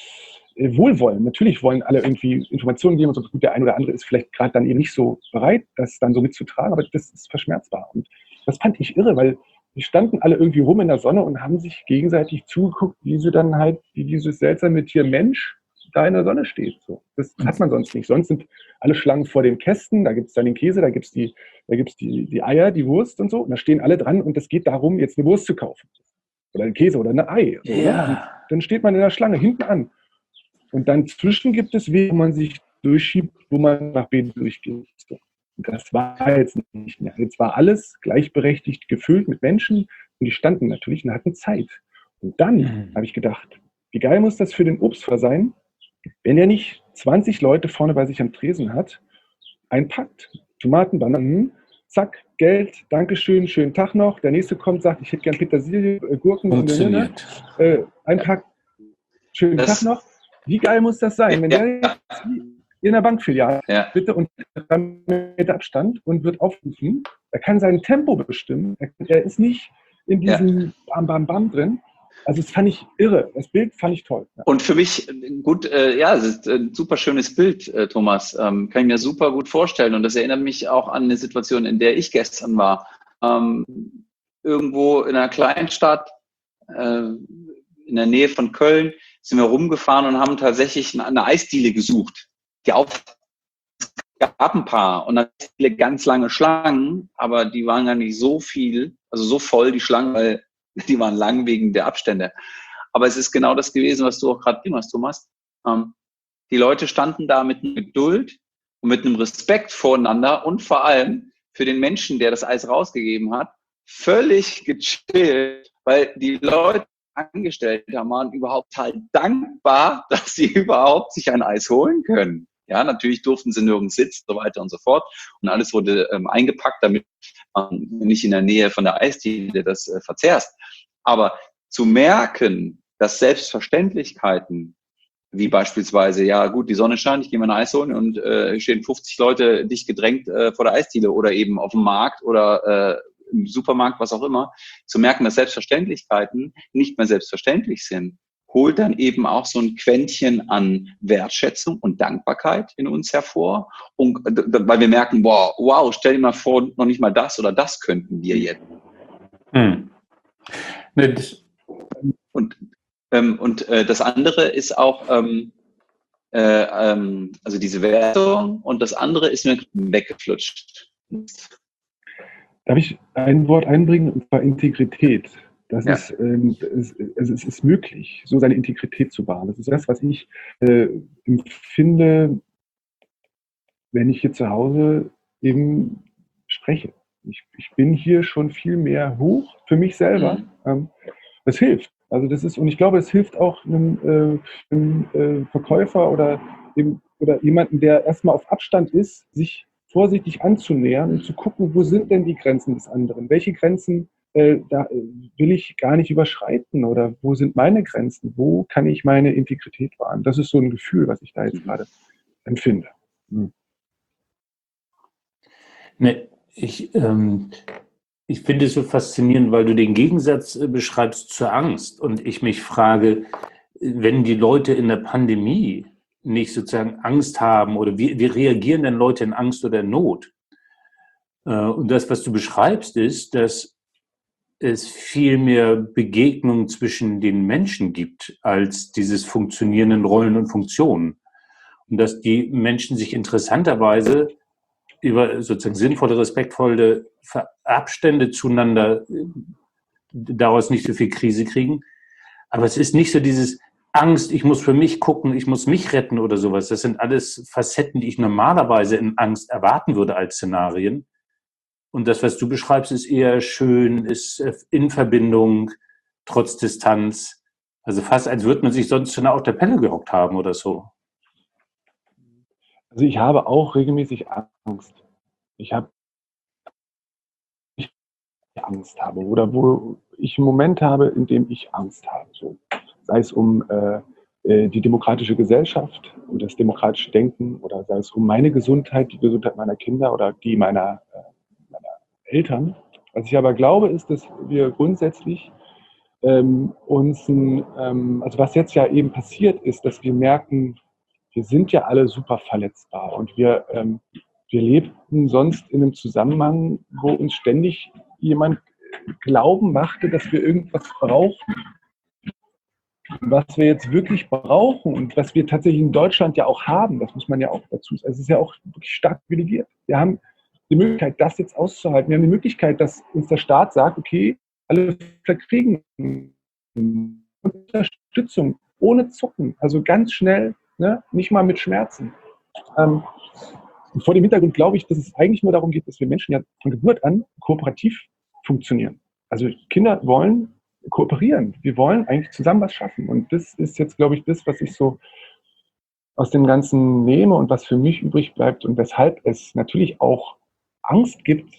äh, Wohlwollen. Natürlich wollen alle irgendwie Informationen geben und so. Gut, der eine oder andere ist vielleicht gerade dann eben nicht so bereit, das dann so mitzutragen, aber das ist verschmerzbar. Und das fand ich irre, weil die standen alle irgendwie rum in der Sonne und haben sich gegenseitig zugeguckt, wie sie dann halt, wie dieses seltsame Tier Mensch da in der Sonne steht. So. Das hat man sonst nicht. Sonst sind alle Schlangen vor den Kästen, da gibt es dann den Käse, da gibt es die, da gibt's die, die Eier, die Wurst und so. Und da stehen alle dran und es geht darum, jetzt eine Wurst zu kaufen. Oder einen Käse oder eine Ei. So, ja. ne? Dann steht man in der Schlange hinten an. Und dann zwischen gibt es Wege, wo man sich durchschiebt, wo man nach B durchgeht. So. Und das war jetzt nicht mehr. Jetzt war alles gleichberechtigt gefüllt mit Menschen und die standen natürlich und hatten Zeit. Und dann mhm. habe ich gedacht, wie geil muss das für den Obstverkäufer sein, wenn er nicht zwanzig Leute vorne bei sich am Tresen hat, einpackt, Tomaten, Bananen, zack, Geld, Dankeschön, schönen Tag noch. Der nächste kommt, sagt, ich hätte gern Petersilie, äh, Gurken, funktioniert. Äh, einpackt, schönen das, Tag noch. Wie geil muss das sein, wenn der jetzt in der Bankfiliale ja. bitte und drei Meter Abstand und wird aufrufen, er kann sein Tempo bestimmen, er, er ist nicht in diesem ja. Bam, Bam, Bam drin. Also das fand ich irre. Das Bild fand ich toll. Ja. Und für mich, gut, äh, ja, es ist ein super schönes Bild, äh, Thomas. Ähm, kann ich mir super gut vorstellen. Und das erinnert mich auch an eine Situation, in der ich gestern war. Ähm, irgendwo in einer Kleinstadt, äh, in der Nähe von Köln, sind wir rumgefahren und haben tatsächlich eine, eine Eisdiele gesucht. Die auf gab ein paar und dann viele ganz lange Schlangen, aber die waren gar nicht so viel, also so voll, die Schlangen, weil die waren lang wegen der Abstände. Aber es ist genau das gewesen, was du auch gerade gesagt hast, Thomas. Ähm, die Leute standen da mit Geduld und mit einem Respekt voreinander und vor allem für den Menschen, der das Eis rausgegeben hat, völlig gechillt, weil die Leute angestellt haben, waren überhaupt halt dankbar, dass sie überhaupt sich ein Eis holen können. Ja, natürlich durften sie nirgends sitzen, so weiter und so fort. Und alles wurde ähm, eingepackt, damit man nicht in der Nähe von der Eisdiele das äh, verzehrst. Aber zu merken, dass Selbstverständlichkeiten, wie beispielsweise, ja gut, die Sonne scheint, ich gehe mir ein Eis holen und äh, stehen fünfzig Leute dicht gedrängt äh, vor der Eisdiele oder eben auf dem Markt oder äh, im Supermarkt, was auch immer, zu merken, dass Selbstverständlichkeiten nicht mehr selbstverständlich sind, holt dann eben auch so ein Quäntchen an Wertschätzung und Dankbarkeit in uns hervor. Und weil wir merken, boah, wow, stell dir mal vor, noch nicht mal das oder das könnten wir jetzt. Hm. Und, ähm, und äh, das andere ist auch, ähm, äh, ähm, also diese Wertung, und das andere ist mir weggeflutscht. Darf ich ein Wort einbringen, und zwar Integrität? Das ja. ist, ähm, es, also es ist möglich, so seine Integrität zu wahren. Das ist das, was ich äh, empfinde, wenn ich hier zu Hause eben spreche. Ich, ich bin hier schon viel mehr hoch für mich selber. Mhm. Ähm, das hilft. Also das ist, und ich glaube, es hilft auch einem, äh, einem äh, Verkäufer oder, dem, oder jemanden, der erstmal auf Abstand ist, sich vorsichtig anzunähern und zu gucken, wo sind denn die Grenzen des anderen? Welche Grenzen äh, da will ich gar nicht überschreiten oder wo sind meine Grenzen? Wo kann ich meine Integrität wahren? Das ist so ein Gefühl, was ich da jetzt gerade empfinde. Hm. Ne, ich, ähm, ich finde es so faszinierend, weil du den Gegensatz äh, beschreibst zur Angst. Und ich mich frage, wenn die Leute in der Pandemie nicht sozusagen Angst haben oder wie, wie reagieren denn Leute in Angst oder in Not? Äh, und das, was du beschreibst, ist, dass es viel mehr Begegnungen zwischen den Menschen gibt, als dieses Funktionieren in Rollen und Funktionen. Und dass die Menschen sich interessanterweise über sozusagen sinnvolle, respektvolle Abstände zueinander daraus nicht so viel Krise kriegen. Aber es ist nicht so dieses Angst, ich muss für mich gucken, ich muss mich retten oder sowas. Das sind alles Facetten, die ich normalerweise in Angst erwarten würde als Szenarien. Und das, was du beschreibst, ist eher schön, ist in Verbindung, trotz Distanz. Also fast, als würde man sich sonst zu einer auf der Pelle gehockt haben oder so. Also ich habe auch regelmäßig Angst. Ich habe ich Angst habe oder wo ich einen Moment habe, in dem ich Angst habe. So. Sei es um äh, die demokratische Gesellschaft und das demokratische Denken oder sei es um meine Gesundheit, die Gesundheit meiner Kinder oder die meiner, äh, meiner Eltern. Was ich aber glaube, ist, dass wir grundsätzlich ähm, uns, ein, ähm, also was jetzt ja eben passiert ist, dass wir merken, wir sind ja alle super verletzbar und wir, ähm, wir lebten sonst in einem Zusammenhang, wo uns ständig jemand glauben machte, dass wir irgendwas brauchen. Was wir jetzt wirklich brauchen und was wir tatsächlich in Deutschland ja auch haben, das muss man ja auch dazu sagen, es ist ja auch wirklich stark privilegiert. Wir haben die Möglichkeit, das jetzt auszuhalten. Wir haben die Möglichkeit, dass uns der Staat sagt, okay, alle kriegen Unterstützung ohne Zucken, also ganz schnell, ne, nicht mal mit Schmerzen. Ähm, vor dem Hintergrund glaube ich, dass es eigentlich nur darum geht, dass wir Menschen ja von Geburt an kooperativ funktionieren. Also Kinder wollen kooperieren. Wir wollen eigentlich zusammen was schaffen. Und das ist jetzt, glaube ich, das, was ich so aus dem Ganzen nehme und was für mich übrig bleibt und weshalb es natürlich auch Angst gibt.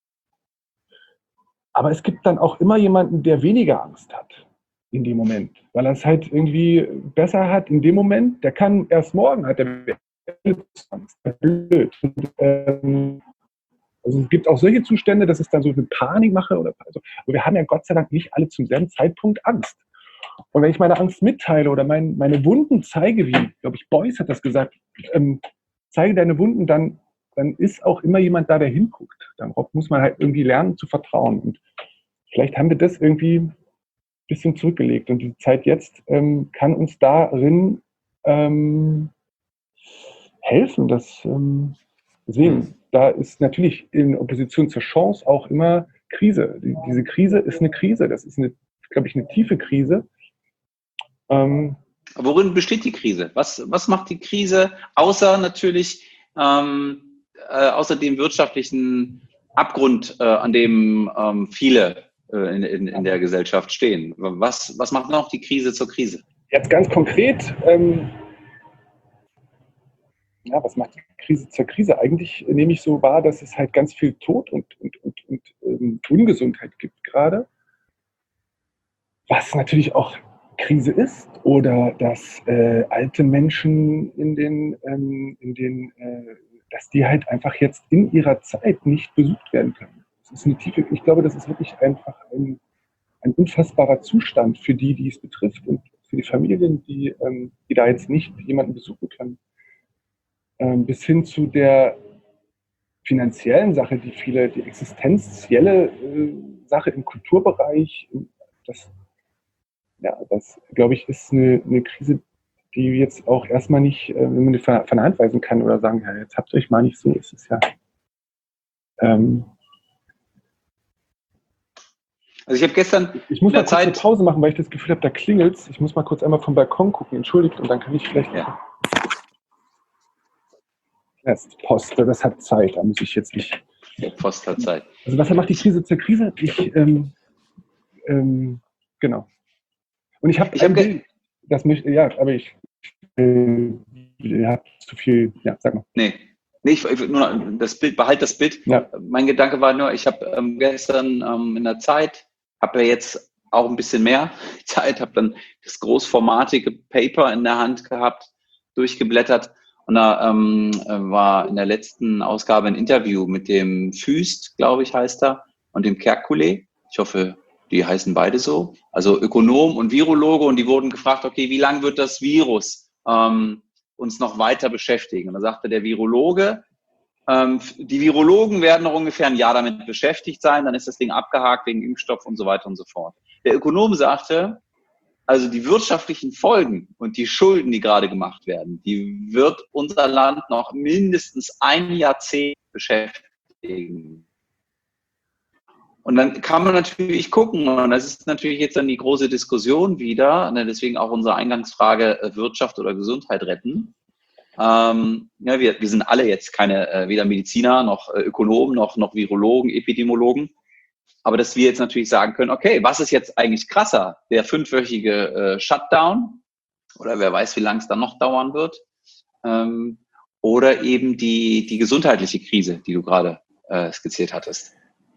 Aber es gibt dann auch immer jemanden, der weniger Angst hat in dem Moment, weil er es halt irgendwie besser hat in dem Moment. Der kann erst morgen, hat er Angst. Blöd. Und, ähm, also es gibt auch solche Zustände, dass es dann so eine Panik mache. Oder, also, aber wir haben ja Gott sei Dank nicht alle zum selben Zeitpunkt Angst. Und wenn ich meine Angst mitteile oder mein, meine Wunden zeige, wie, glaube ich, Beuys hat das gesagt, ähm, zeige deine Wunden, dann, dann ist auch immer jemand da, der hinguckt. Darauf muss man halt irgendwie lernen zu vertrauen. Und vielleicht haben wir das irgendwie ein bisschen zurückgelegt. Und die Zeit jetzt ähm, kann uns darin ähm, helfen. Dass, ähm, deswegen, da ist natürlich in Opposition zur Chance auch immer Krise. Die, diese Krise ist eine Krise. Das ist, eine, glaube ich, eine tiefe Krise. Ähm, Worin besteht die Krise? Was, was macht die Krise, außer natürlich ähm, äh, außer dem wirtschaftlichen Abgrund, äh, an dem ähm, viele äh, in, in, in der Gesellschaft stehen? Was, was macht noch die Krise zur Krise? Jetzt ganz konkret, ähm, ja, was macht die Krise zur Krise? Eigentlich nehme ich so wahr, dass es halt ganz viel Tod und, und, und, und ähm, Ungesundheit gibt gerade. Was natürlich auch Krise ist, oder dass äh, alte Menschen in den, ähm, in den äh, dass die halt einfach jetzt in ihrer Zeit nicht besucht werden können. Das ist eine tiefe, ich glaube, das ist wirklich einfach ein, ein unfassbarer Zustand für die, die es betrifft und für die Familien, die, ähm, die da jetzt nicht jemanden besuchen können. Ähm, bis hin zu der finanziellen Sache, die viele, die existenzielle äh, Sache im Kulturbereich, das Ja, das, glaube ich, ist eine, eine Krise, die jetzt auch erstmal nicht, äh, wenn man die von, von der Hand weisen kann oder sagen, ja, jetzt habt ihr euch mal nicht so, ist es ja. Ähm, also ich habe gestern ich muss mal kurz Zeit eine Pause machen, weil ich das Gefühl habe, da klingelt's. Ich muss mal kurz einmal vom Balkon gucken, entschuldigt, und dann kann ich vielleicht... Ja. Erst Post, das hat Zeit, da muss ich jetzt nicht... Post hat Zeit. Also was macht die Krise zur Krise? Ich, ähm, ähm, genau. Und ich habe Ich hab Bild, das möchte, ja, aber ich äh, ja, zu viel, ja, sag mal. Nee, nee ich, nur das Bild, behalt das Bild. Ja. Mein Gedanke war nur, ich habe ähm, gestern ähm, in der Zeit, habe ja jetzt auch ein bisschen mehr Zeit, habe dann das großformatige Paper in der Hand gehabt, durchgeblättert, und da ähm, war in der letzten Ausgabe ein Interview mit dem Füst, glaube ich, heißt er, und dem Kerkulé. Ich hoffe, die heißen beide so, also Ökonom und Virologe, und die wurden gefragt, okay, wie lange wird das Virus ähm, uns noch weiter beschäftigen? Und da sagte der Virologe, ähm, die Virologen werden noch ungefähr ein Jahr damit beschäftigt sein, dann ist das Ding abgehakt wegen Impfstoff und so weiter und so fort. Der Ökonom sagte, also die wirtschaftlichen Folgen und die Schulden, die gerade gemacht werden, die wird unser Land noch mindestens ein Jahrzehnt beschäftigen. Und dann kann man natürlich gucken, und das ist natürlich jetzt dann die große Diskussion wieder, deswegen auch unsere Eingangsfrage, Wirtschaft oder Gesundheit retten. Ähm, ja, wir, wir sind alle jetzt keine, äh, weder Mediziner, noch äh, Ökonomen, noch, noch Virologen, Epidemiologen. Aber dass wir jetzt natürlich sagen können, okay, was ist jetzt eigentlich krasser? Der fünfwöchige äh, Shutdown, oder wer weiß, wie lange es dann noch dauern wird, ähm, oder eben die, die gesundheitliche Krise, die du gerade äh, skizziert hattest.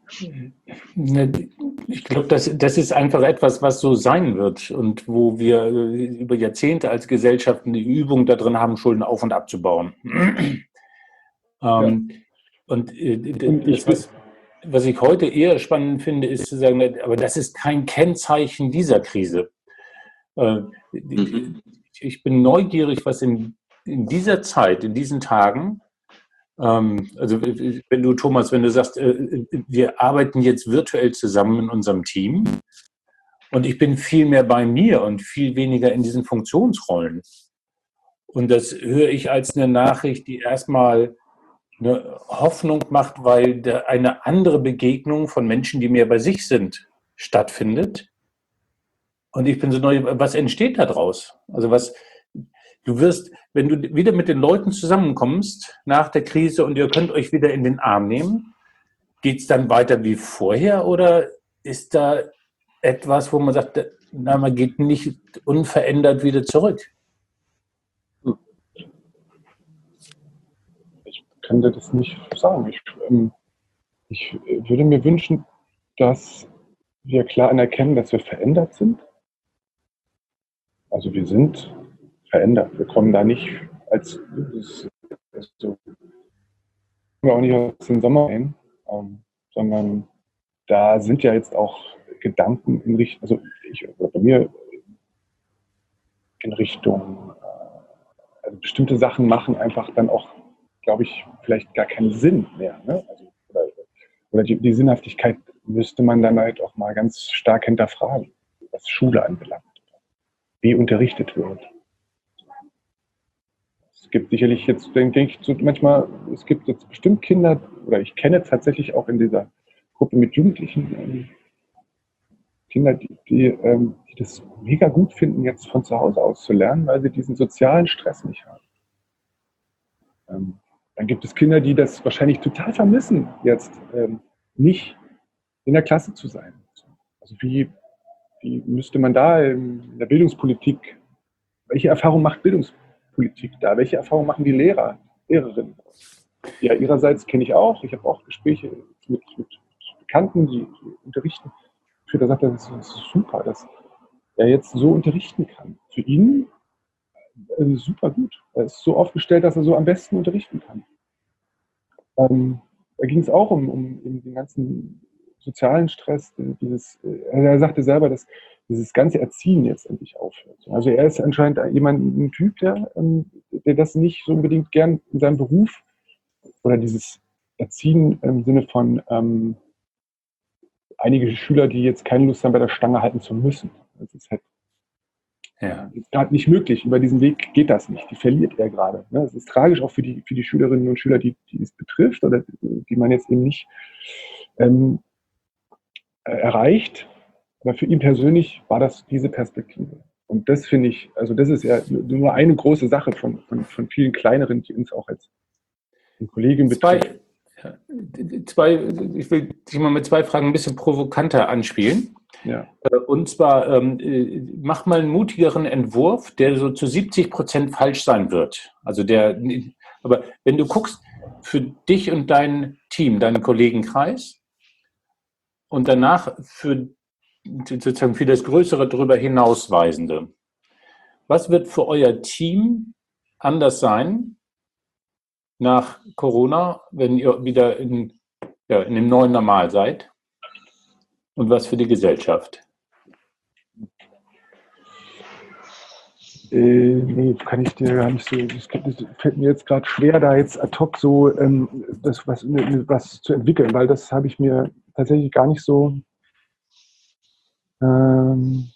Ich glaube, das, das ist einfach etwas, was so sein wird und wo wir über Jahrzehnte als Gesellschaft eine Übung darin haben, Schulden auf- und abzubauen. Ja. Ähm, und äh, das, was, was ich heute eher spannend finde, ist zu sagen, aber das ist kein Kennzeichen dieser Krise. Äh, mhm. Ich bin neugierig, was in, in dieser Zeit, in diesen Tagen, also wenn du, Thomas, wenn du sagst, wir arbeiten jetzt virtuell zusammen in unserem Team und ich bin viel mehr bei mir und viel weniger in diesen Funktionsrollen. Und das höre ich als eine Nachricht, die erstmal eine Hoffnung macht, weil da eine andere Begegnung von Menschen, die mehr bei sich sind, stattfindet. Und ich bin so neu, was entsteht da draus? Also was... Du wirst, wenn du wieder mit den Leuten zusammenkommst nach der Krise und ihr könnt euch wieder in den Arm nehmen, geht es dann weiter wie vorher oder ist da etwas, wo man sagt, na, man geht nicht unverändert wieder zurück? Ich kann dir das nicht sagen. Ich, ähm, ich würde mir wünschen, dass wir klar anerkennen, dass wir verändert sind. Also wir sind verändert. Wir kommen da nicht als, das, das so, wir auch nicht aus dem Sommer hin, ähm, sondern da sind ja jetzt auch Gedanken in Richtung, also ich, bei mir in Richtung, also bestimmte Sachen machen einfach dann auch, glaube ich, vielleicht gar keinen Sinn mehr. Ne? Also, oder oder die, die Sinnhaftigkeit müsste man dann halt auch mal ganz stark hinterfragen, was Schule anbelangt, wie unterrichtet wird. Es gibt sicherlich jetzt, denke ich, so manchmal, es gibt jetzt bestimmt Kinder, oder ich kenne tatsächlich auch in dieser Gruppe mit Jugendlichen ähm, Kinder, die, die, ähm, die das mega gut finden, jetzt von zu Hause aus zu lernen, weil sie diesen sozialen Stress nicht haben. Ähm, dann gibt es Kinder, die das wahrscheinlich total vermissen, jetzt ähm, nicht in der Klasse zu sein. Also wie, wie müsste man da in der Bildungspolitik, welche Erfahrung macht Bildungspolitik da? Welche Erfahrung machen die Lehrer, Lehrerinnen? Ja, ihrerseits kenne ich auch, ich habe auch Gespräche mit, mit Bekannten, die, die unterrichten. Für der sagt, das ist super, dass er jetzt so unterrichten kann. Für ihn äh, super gut. Er ist so aufgestellt, dass er so am besten unterrichten kann. Ähm, da ging es auch um, um, um den ganzen sozialen Stress, dieses, äh, er sagte selber, dass dieses ganze Erziehen jetzt endlich aufhört. Also er ist anscheinend jemand, ein Typ, der, ähm, der das nicht so unbedingt gern in seinem Beruf oder dieses Erziehen im Sinne von ähm, einige Schüler, die jetzt keine Lust haben, bei der Stange halten zu müssen. Das ist halt ja. gerade nicht möglich. Über diesen Weg geht das nicht. Die verliert er gerade. Es ist tragisch auch für die, für die Schülerinnen und Schüler, die, die es betrifft oder die man jetzt eben nicht ähm, erreicht. Aber für ihn persönlich war das diese Perspektive. Und das finde ich, also das ist ja nur eine große Sache von, von, von vielen kleineren, die uns auch als Kollegen betrifft. Zwei, zwei, ich will dich mal mit zwei Fragen ein bisschen provokanter anspielen. Ja. Und zwar, ähm, mach mal einen mutigeren Entwurf, der so zu siebzig Prozent falsch sein wird. Also der, aber wenn du guckst, für dich und dein Team, deinen Kollegenkreis und danach für, sozusagen für das Größere darüber hinausweisende, was wird für euer Team anders sein nach Corona, wenn ihr wieder in, ja, in dem neuen Normal seid? Und was für die Gesellschaft? Äh, nee, kann ich dir gar nicht so, das, das fällt mir jetzt gerade schwer, da jetzt ad hoc so ähm, das, was, was zu entwickeln, weil das habe ich mir tatsächlich gar nicht so ähm,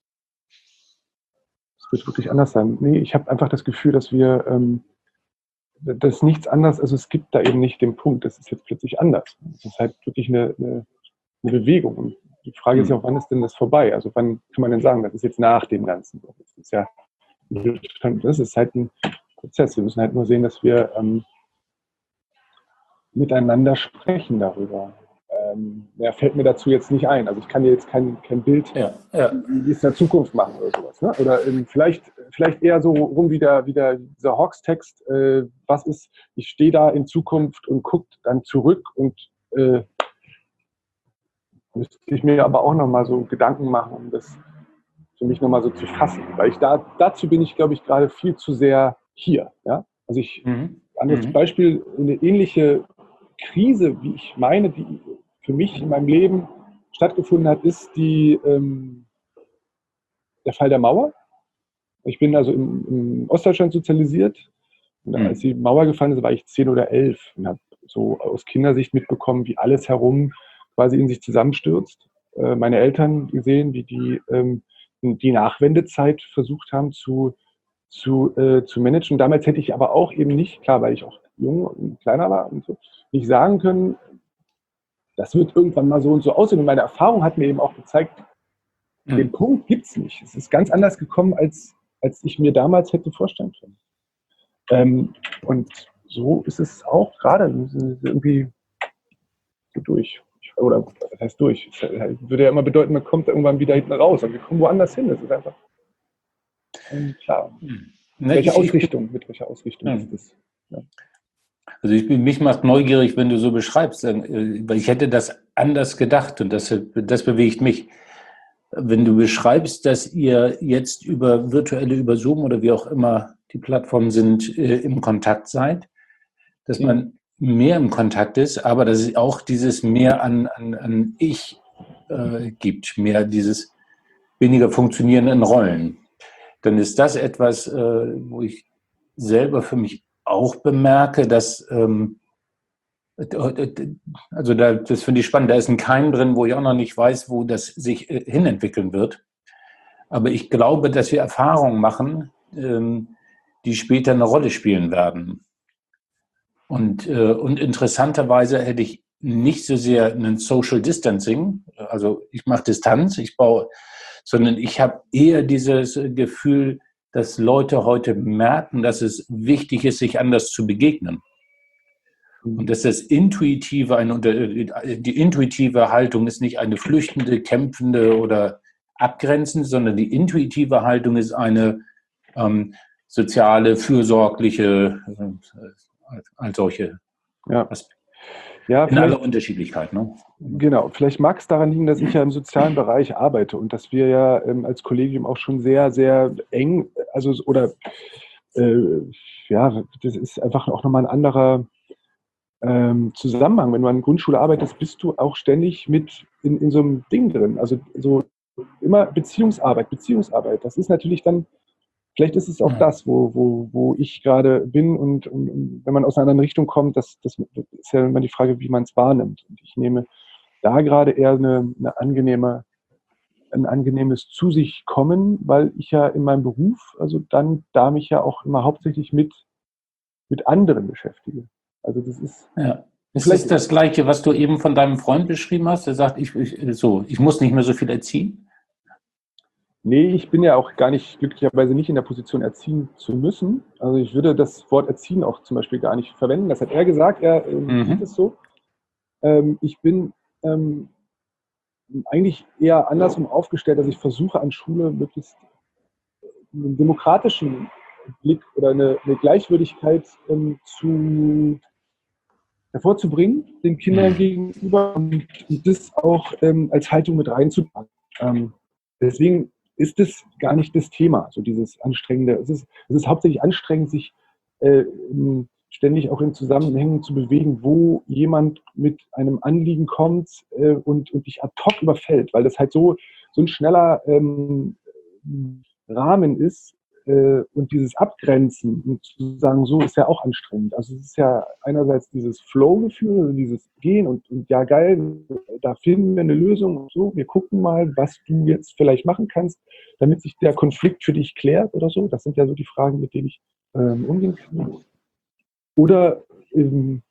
das wird wirklich anders sein. Nee, ich habe einfach das Gefühl, dass wir ähm, das ist nichts anderes, also es gibt da eben nicht den Punkt, das ist jetzt plötzlich anders. Es ist halt wirklich eine, eine, eine Bewegung. Und die Frage ist ja auch, wann ist denn das vorbei? Also wann kann man denn sagen, das ist jetzt nach dem Ganzen? Das ist ja, das ist halt ein Prozess. Wir müssen halt nur sehen, dass wir ähm, miteinander sprechen darüber. Ähm, mehr fällt mir dazu jetzt nicht ein. Also ich kann dir jetzt kein, kein Bild, ja, ja. wie es in der Zukunft machen oder sowas. Ne? Oder ähm, vielleicht, vielleicht eher so rum wie, der, wie der, dieser Hawks-Text, äh, was ist, ich stehe da in Zukunft und gucke dann zurück und äh, müsste ich mir aber auch nochmal so Gedanken machen, um das für mich nochmal so zu fassen. Weil ich da, dazu bin ich, glaube ich, gerade viel zu sehr hier. Ja? Also ich, Mhm. anderes Mhm. Beispiel, eine ähnliche Krise, wie ich meine, die für mich in meinem Leben stattgefunden hat, ist die, ähm, der Fall der Mauer. Ich bin also im, im Ostdeutschland sozialisiert. Und Mhm. als die Mauer gefallen ist, war ich zehn oder elf und habe so aus Kindersicht mitbekommen, wie alles herum quasi in sich zusammenstürzt. Äh, meine Eltern gesehen, wie die ähm, die Nachwendezeit versucht haben zu, zu, äh, zu managen. Damals hätte ich aber auch eben nicht, klar, weil ich auch jung und kleiner war und so, nicht sagen können, das wird irgendwann mal so und so aussehen. Und meine Erfahrung hat mir eben auch gezeigt, mhm. den Punkt gibt es nicht. Es ist ganz anders gekommen, als, als ich mir damals hätte vorstellen können. Ähm, und so ist es auch gerade irgendwie so durch. Ich oder das heißt durch, das würde ja immer bedeuten, man kommt irgendwann wieder hinten raus und wir kommen woanders hin. Das ist einfach ähm, klar. Hm. Ne, Welche ich, ich, Ausrichtung, mit welcher Ausrichtung ja. ist das? Ja. Also ich bin, mich macht neugierig, wenn du so beschreibst, weil ich hätte das anders gedacht und das, das bewegt mich. Wenn du beschreibst, dass ihr jetzt über virtuelle, über Zoom oder wie auch immer die Plattformen sind, im Kontakt seid, dass man mehr im Kontakt ist, aber dass es auch dieses mehr an, an, an Ich äh, gibt, mehr dieses weniger funktionierenden Rollen, dann ist das etwas, äh, wo ich selber für mich auch bemerke, dass, ähm, also da, das finde ich spannend, da ist ein Keim drin, wo ich auch noch nicht weiß, wo das sich äh, hinentwickeln wird. Aber ich glaube, dass wir Erfahrungen machen, ähm, die später eine Rolle spielen werden. Und, äh, und interessanterweise hätte ich nicht so sehr einen Social Distancing, also ich mache Distanz, ich baue, sondern ich habe eher dieses Gefühl, dass Leute heute merken, dass es wichtig ist, sich anders zu begegnen. Und dass das intuitive, eine, die intuitive Haltung ist nicht eine flüchtende, kämpfende oder abgrenzende, sondern die intuitive Haltung ist eine ähm, soziale, fürsorgliche, äh, als solche Ja. Aspekte. Ja, in aller Unterschiedlichkeit. Ne? Genau, vielleicht mag es daran liegen, dass ich ja im sozialen Bereich arbeite und dass wir ja ähm, als Kollegium auch schon sehr, sehr eng, also oder äh, ja, das ist einfach auch nochmal ein anderer ähm, Zusammenhang. Wenn du an der Grundschule arbeitest, bist du auch ständig mit in, in so einem Ding drin. Also so immer Beziehungsarbeit, Beziehungsarbeit. Das ist natürlich dann, vielleicht ist es auch Ja. das, wo, wo, wo ich gerade bin und, und, und wenn man aus einer anderen Richtung kommt, das, das ist ja immer die Frage, wie man es wahrnimmt. Und ich nehme da gerade eher eine, eine angenehme, ein angenehmes zu sich kommen, weil ich ja in meinem Beruf, also dann da mich ja auch immer hauptsächlich mit, mit anderen beschäftige. Also das ist... Ja. Es ist das Gleiche, was du eben von deinem Freund beschrieben hast. Der sagt, ich, ich, so, ich muss nicht mehr so viel erziehen. Nee, ich bin ja auch gar nicht, glücklicherweise nicht in der Position, erziehen zu müssen. Also ich würde das Wort erziehen auch zum Beispiel gar nicht verwenden. Das hat er gesagt, er ähm, Mhm. sieht es so. Ähm, ich bin ähm, eigentlich eher andersrum aufgestellt, dass ich versuche an Schule möglichst einen demokratischen Blick oder eine, eine Gleichwürdigkeit ähm, zu, hervorzubringen, den Kindern Mhm. gegenüber und, und das auch ähm, als Haltung mit reinzupacken. Ähm, deswegen ist es gar nicht das Thema, so dieses Anstrengende. Es ist, es ist hauptsächlich anstrengend, sich äh, ständig auch in Zusammenhängen zu bewegen, wo jemand mit einem Anliegen kommt äh, und, und dich ad hoc überfällt, weil das halt so, so ein schneller ähm, Rahmen ist äh, und dieses Abgrenzen und zu sagen, so ist ja auch anstrengend. Also es ist ja einerseits dieses Flow-Gefühl, also dieses Gehen und, und ja geil, da finden wir eine Lösung und so, wir gucken mal, was du jetzt vielleicht machen kannst, damit sich der Konflikt für dich klärt oder so. Das sind ja so die Fragen, mit denen ich ähm, umgehen kann. Oder ähm,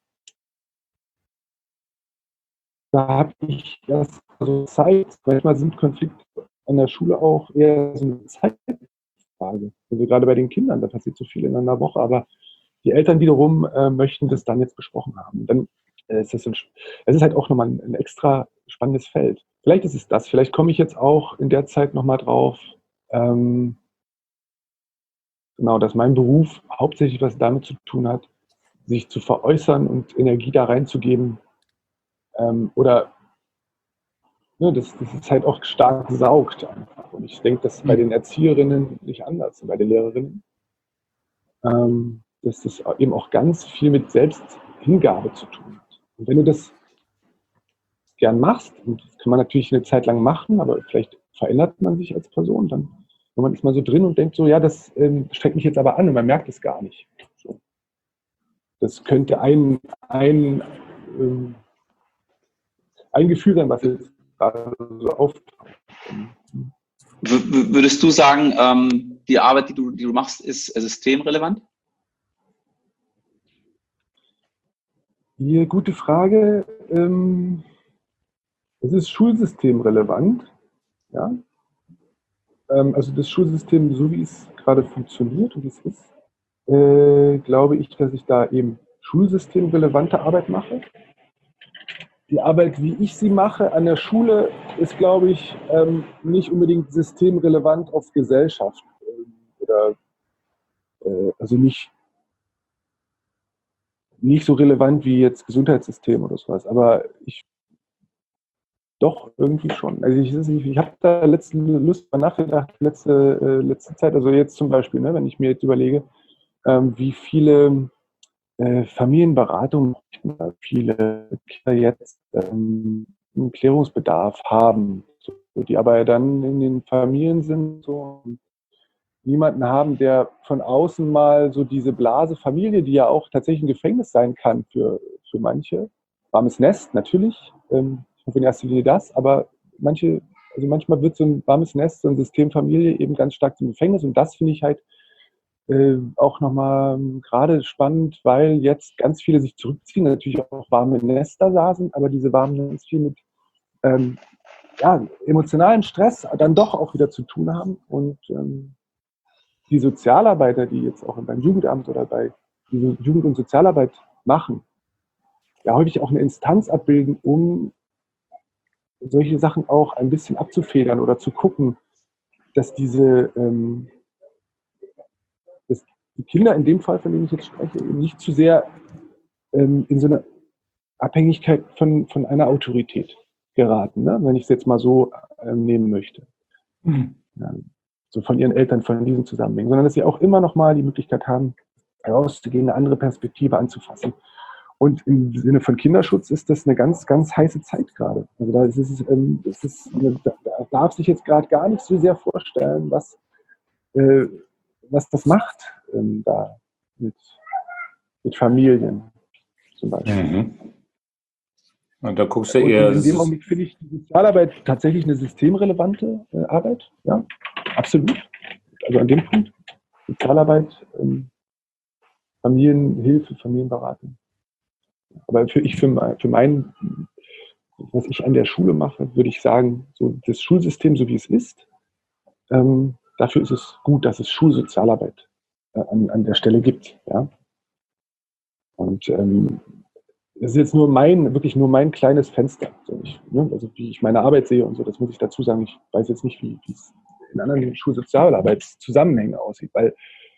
da habe ich erst so Zeit, manchmal sind Konflikte an der Schule auch eher so eine Zeitfrage. Also gerade bei den Kindern, da passiert so viel in einer Woche, aber die Eltern wiederum äh, möchten das dann jetzt besprochen haben. Und dann äh, ist das, ein, das ist halt auch nochmal ein, ein extra spannendes Feld. Vielleicht ist es das, vielleicht komme ich jetzt auch in der Zeit nochmal drauf, ähm, genau, dass mein Beruf hauptsächlich was damit zu tun hat, sich zu veräußern und Energie da reinzugeben. Ähm, oder ne, das, das ist halt auch stark saugt einfach. Und ich denke, das ist bei den Erzieherinnen nicht anders, bei den Lehrerinnen. Ähm, dass das eben auch ganz viel mit Selbsthingabe zu tun hat. Und wenn du das gern machst, und das kann man natürlich eine Zeit lang machen, aber vielleicht verändert man sich als Person, dann wenn man ist mal so drin und denkt so, ja, das ähm, strengt mich jetzt aber an und man merkt es gar nicht. So. Das könnte ein, ein, ähm, ein Gefühl sein, was jetzt gerade so auftaucht. Würdest du sagen, ähm, die Arbeit, die du, die du machst, ist systemrelevant? Hier, gute Frage. Ähm, es ist schulsystemrelevant. Ja? Ähm, also das Schulsystem, so wie es gerade funktioniert und wie es ist, äh, glaube ich, dass ich da eben schulsystemrelevante Arbeit mache. die Arbeit, wie ich sie mache an der Schule, ist, glaube ich, ähm, nicht unbedingt systemrelevant auf Gesellschaft. Ähm, oder äh, also nicht, nicht so relevant wie jetzt Gesundheitssystem oder sowas. Aber ich doch irgendwie schon. Also ich, ich, ich habe da letzte Lust mal nachgedacht, letzte, äh, letzte Zeit, also jetzt zum Beispiel, ne, wenn ich mir jetzt überlege, ähm, wie viele äh, Familienberatungen viele Kinder jetzt ähm, einen Klärungsbedarf haben, so, die aber dann in den Familien sind so, und niemanden haben, der von außen mal so diese Blase Familie, die ja auch tatsächlich ein Gefängnis sein kann für, für manche, warmes Nest natürlich, ähm, ich hoffe in erster Linie das, aber manche, also manchmal wird so ein warmes Nest, so ein System Familie eben ganz stark zum Gefängnis, und das finde ich halt äh, auch nochmal gerade spannend, weil jetzt ganz viele sich zurückziehen, natürlich auch warme Nester da sind, aber diese warmen Nester viel mit ähm, ja, emotionalen Stress dann doch auch wieder zu tun haben, und ähm, die Sozialarbeiter, die jetzt auch beim Jugendamt oder bei diese Jugend- und Sozialarbeit machen, ja häufig auch eine Instanz abbilden, um solche Sachen auch ein bisschen abzufedern oder zu gucken, dass diese ähm, dass die Kinder in dem Fall, von dem ich jetzt spreche, eben nicht zu sehr ähm, in so eine Abhängigkeit von, von einer Autorität geraten, ne? Wenn ich es jetzt mal so ähm, nehmen möchte. Mhm. Ja, so von ihren Eltern, von diesen Zusammenhängen, sondern dass sie auch immer noch mal die Möglichkeit haben, rauszugehen, eine andere Perspektive anzufassen. Und im Sinne von Kinderschutz ist das eine ganz, ganz heiße Zeit gerade. Also da ist es, ähm, das ist, da darf sich jetzt gerade gar nicht so sehr vorstellen, was, äh, was das macht ähm, da mit, mit Familien zum Beispiel. Mhm. Und da guckst du Und eher. in dem Augenblick finde ich die Sozialarbeit tatsächlich eine systemrelevante äh, Arbeit. Ja, absolut. Also an dem Punkt. Sozialarbeit, ähm, Familienhilfe, Familienberatung. Aber für ich für, für mein, was ich an der Schule mache, würde ich sagen, so das Schulsystem, so wie es ist, ähm, dafür ist es gut, dass es Schulsozialarbeit äh, an, an der Stelle gibt. Ja? Und ähm, das ist jetzt nur mein, wirklich nur mein kleines Fenster. Also, ich, ne, also wie ich meine Arbeit sehe und so, das muss ich dazu sagen. Ich weiß jetzt nicht, wie es in anderen Schulsozialarbeitszusammenhängen aussieht, weil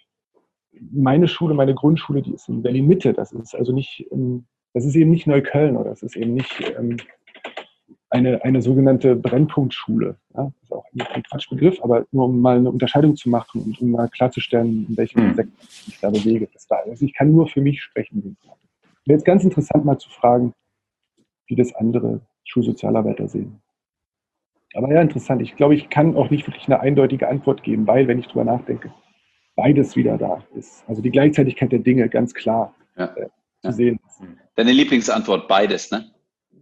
meine Schule, meine Grundschule, die ist in Berlin-Mitte. Das ist also nicht, das ist eben nicht Neukölln oder das ist eben nicht ähm, eine, eine sogenannte Brennpunktschule. Ja? Das ist auch ein Quatschbegriff, aber nur um mal eine Unterscheidung zu machen und um mal klarzustellen, in welchem hm. Sektor ich mich da bewege. Das war, also ich kann nur für mich sprechen. Wäre jetzt ganz interessant, mal zu fragen, wie das andere Schulsozialarbeiter sehen. Aber ja, interessant. Ich glaube, ich kann auch nicht wirklich eine eindeutige Antwort geben, weil, wenn ich drüber nachdenke, beides wieder da ist. Also die Gleichzeitigkeit der Dinge ganz klar ja. äh, zu ja. sehen. Deine Lieblingsantwort, beides, ne?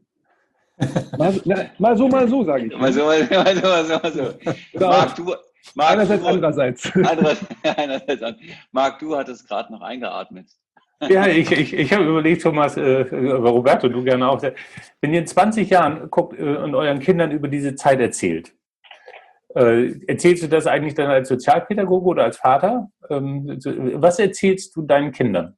Mal, na, mal so, mal so, sage ich. Mal so, mal so, mal so, mal so. Mal so. Marc, du, Marc, einerseits, du, andererseits. einerseits. Marc, du hattest gerade noch eingeatmet. Ja, ich, ich, ich habe überlegt, Thomas, äh, Roberto, du gerne auch, wenn ihr in zwanzig Jahren guckt äh, und euren Kindern über diese Zeit erzählt, äh, erzählst du das eigentlich dann als Sozialpädagoge oder als Vater? Ähm, was erzählst du deinen Kindern?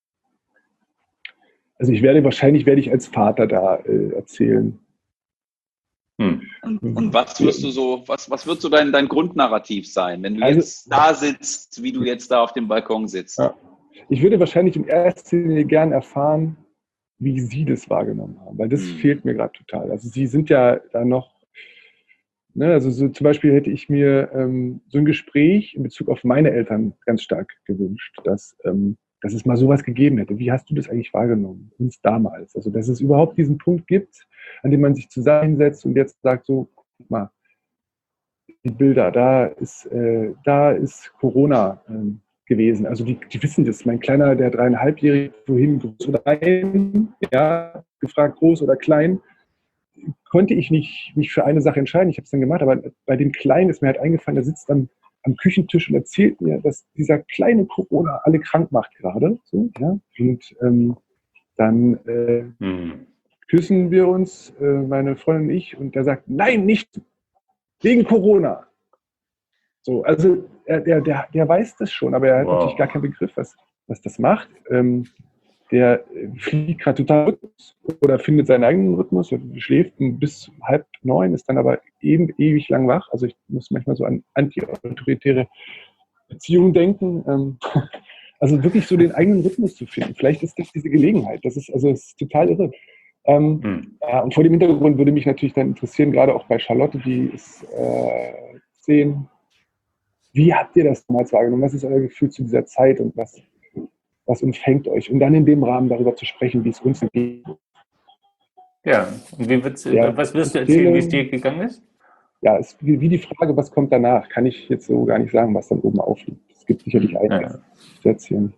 Also ich werde wahrscheinlich werde ich als Vater da äh, erzählen. Hm. Und, und was wirst du so, was, was wird so dein, dein Grundnarrativ sein, wenn du also, jetzt da sitzt, wie du jetzt da auf dem Balkon sitzt? Ja. Ich würde wahrscheinlich in erster Linie gern erfahren, wie Sie das wahrgenommen haben, weil das hm. fehlt mir gerade total. Also Sie sind ja da noch, ne, also so zum Beispiel hätte ich mir ähm, so ein Gespräch in Bezug auf meine Eltern ganz stark gewünscht, dass, ähm, dass es mal sowas gegeben hätte. Wie hast du das eigentlich wahrgenommen, uns damals? Also dass es überhaupt diesen Punkt gibt, an dem man sich zusammensetzt und jetzt sagt so, guck mal, die Bilder, da ist, äh, da ist Corona ähm, gewesen. Also die, die wissen das. Mein Kleiner, der dreieinhalbjährige, wohin groß oder klein, ja, gefragt groß oder klein, konnte ich nicht mich für eine Sache entscheiden. Ich habe es dann gemacht, aber bei dem Kleinen ist mir halt eingefallen, der sitzt am, am Küchentisch und erzählt mir, dass dieser kleine Corona alle krank macht gerade. So, ja? Und ähm, dann äh, hm. küssen wir uns, äh, meine Freundin und ich, und der sagt, nein, nicht wegen Corona. So, also er, der, der, der weiß das schon, aber er hat wow. natürlich gar keinen Begriff, was, was das macht. Ähm, der fliegt gerade total Rhythmus oder findet seinen eigenen Rhythmus, er schläft bis halb neun, ist dann aber eben ewig lang wach. Also ich muss manchmal so an anti-autoritäre Beziehungen denken. Ähm, also wirklich so den eigenen Rhythmus zu finden. Vielleicht ist das diese Gelegenheit. Das ist also das ist total irre. Ähm, hm. ja, und vor dem Hintergrund würde mich natürlich dann interessieren, gerade auch bei Charlotte, die ist äh, zehn. Wie habt ihr das damals wahrgenommen? Was ist euer Gefühl zu dieser Zeit und was, was umfängt euch? Und dann in dem Rahmen darüber zu sprechen, wie es uns geht. Ja, und wie wird's, ja, was wirst du erzählen, wie es dir gegangen ist? Ja, es, wie, wie die Frage, was kommt danach, kann ich jetzt so gar nicht sagen, was dann oben aufliegt. Es gibt sicherlich einiges ja. zu erzählen.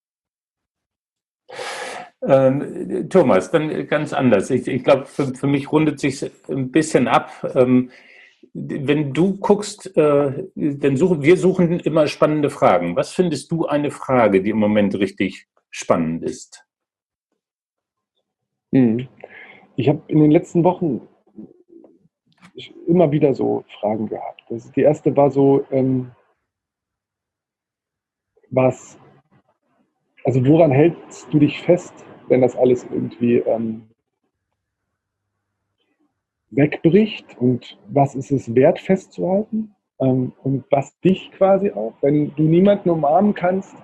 Ähm, Thomas, dann ganz anders. Ich, ich glaube, für, für mich rundet sich ein bisschen ab. Ähm, wenn du guckst, äh, dann suchen wir suchen immer spannende Fragen. Was findest du eine Frage, die im Moment richtig spannend ist? Hm. Ich habe in den letzten Wochen immer wieder so Fragen gehabt. Das, die erste war so, ähm, was, also woran hältst du dich fest, wenn das alles irgendwie ähm, wegbricht und was ist es wert festzuhalten ähm, und was dich quasi auch, wenn du niemanden umarmen kannst,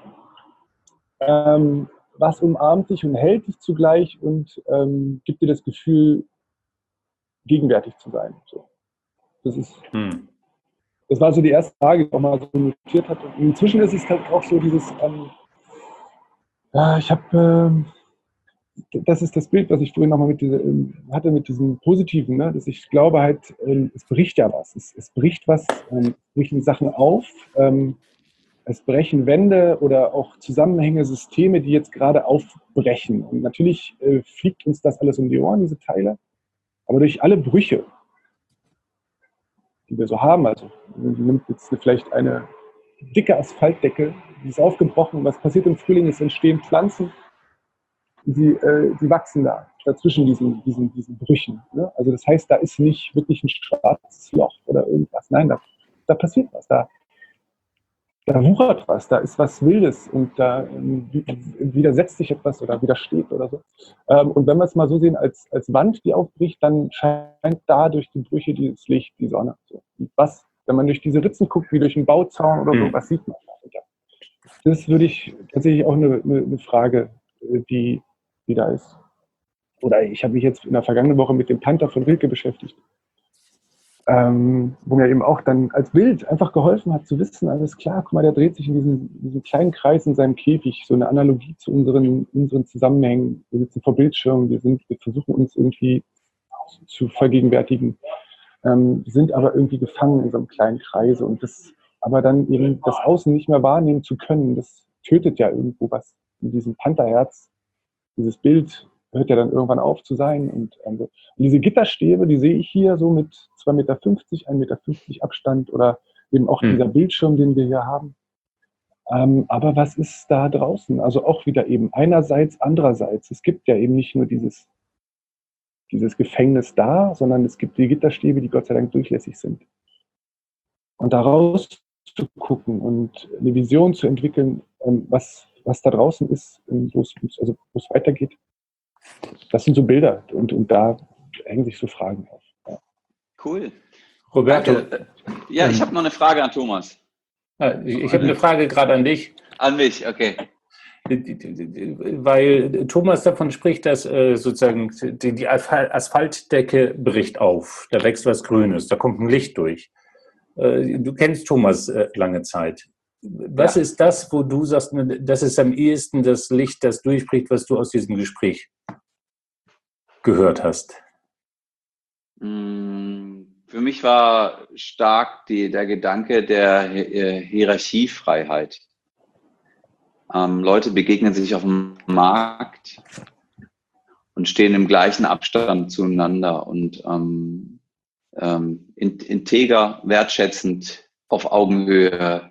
ähm, was umarmt dich und hält dich zugleich und ähm, gibt dir das Gefühl, gegenwärtig zu sein. So. Das ist, hm. das war so die erste Frage, die ich auch mal so notiert hatte. Und inzwischen ist es halt auch so dieses, ähm, ja, ich habe, ähm, das ist das Bild, was ich vorhin nochmal mit diese, hatte, mit diesem Positiven, ne? Dass ich glaube halt, ähm, es bricht ja was. Es, es bricht was, ähm, es brechen Sachen auf, ähm, es brechen Wände oder auch Zusammenhänge, Systeme, die jetzt gerade aufbrechen. Und natürlich äh, fliegt uns das alles um die Ohren, diese Teile. Aber durch alle Brüche, die wir so haben, also nimmt jetzt vielleicht eine dicke Asphaltdecke, die ist aufgebrochen. Was passiert im Frühling? Es entstehen Pflanzen, die, äh, die wachsen da, dazwischen diesen, diesen, diesen Brüchen. Ne? Also das heißt, da ist nicht wirklich ein schwarzes Loch oder irgendwas. Nein, da, da passiert was. Da, da wuchert was, da ist was Wildes und da ähm, widersetzt sich etwas oder widersteht oder so. Ähm, und wenn wir es mal so sehen als, als Wand, die aufbricht, dann scheint da durch die Brüche dieses Licht, die Sonne. So. Und was, wenn man durch diese Ritzen guckt, wie durch einen Bauzaun oder so, mhm. was sieht man da? Das würde ich tatsächlich auch eine, eine, eine Frage, die, die da ist. Oder ich habe mich jetzt in der vergangenen Woche mit dem Panther von Rilke beschäftigt. Ähm, wo mir eben auch dann als Bild einfach geholfen hat zu wissen, alles klar, guck mal, der dreht sich in diesem, diesem kleinen Kreis in seinem Käfig, so eine Analogie zu unseren, unseren Zusammenhängen. Wir sitzen vor Bildschirmen, wir, sind, wir versuchen uns irgendwie zu vergegenwärtigen, ähm, sind aber irgendwie gefangen in so einem kleinen Kreise und das, aber dann eben das Außen nicht mehr wahrnehmen zu können, das tötet ja irgendwo was in diesem Pantherherz. Dieses Bild hört ja dann irgendwann auf zu sein. Und, ähm, und diese Gitterstäbe, die sehe ich hier so mit zwei Meter fünfzig, ein Meter fünfzig Abstand oder eben auch hm. dieser Bildschirm, den wir hier haben. Ähm, aber was ist da draußen? Also auch wieder eben einerseits, andererseits. Es gibt ja eben nicht nur dieses, dieses Gefängnis da, sondern es gibt die Gitterstäbe, die Gott sei Dank durchlässig sind. Und da raus zu gucken und eine Vision zu entwickeln, ähm, was, was da draußen ist, wo es, also wo es weitergeht. Das sind so Bilder und, und da hängen sich so Fragen auf. Ja. Cool. Roberto. Danke. Ja, ich habe noch eine Frage an Thomas. Ich, ich habe eine Frage gerade an dich. An mich, okay. Weil Thomas davon spricht, dass äh, sozusagen die, die Asphaltdecke bricht auf. Da wächst was Grünes, da kommt ein Licht durch. Äh, du kennst Thomas äh, lange Zeit. Was ja. ist das, wo du sagst, das ist am ehesten das Licht, das durchbricht, was du aus diesem Gespräch gehört hast? Für mich war stark die, der Gedanke der Hierarchiefreiheit. Ähm, Leute begegnen sich auf dem Markt und stehen im gleichen Abstand zueinander und ähm, ähm, integer, wertschätzend, auf Augenhöhe.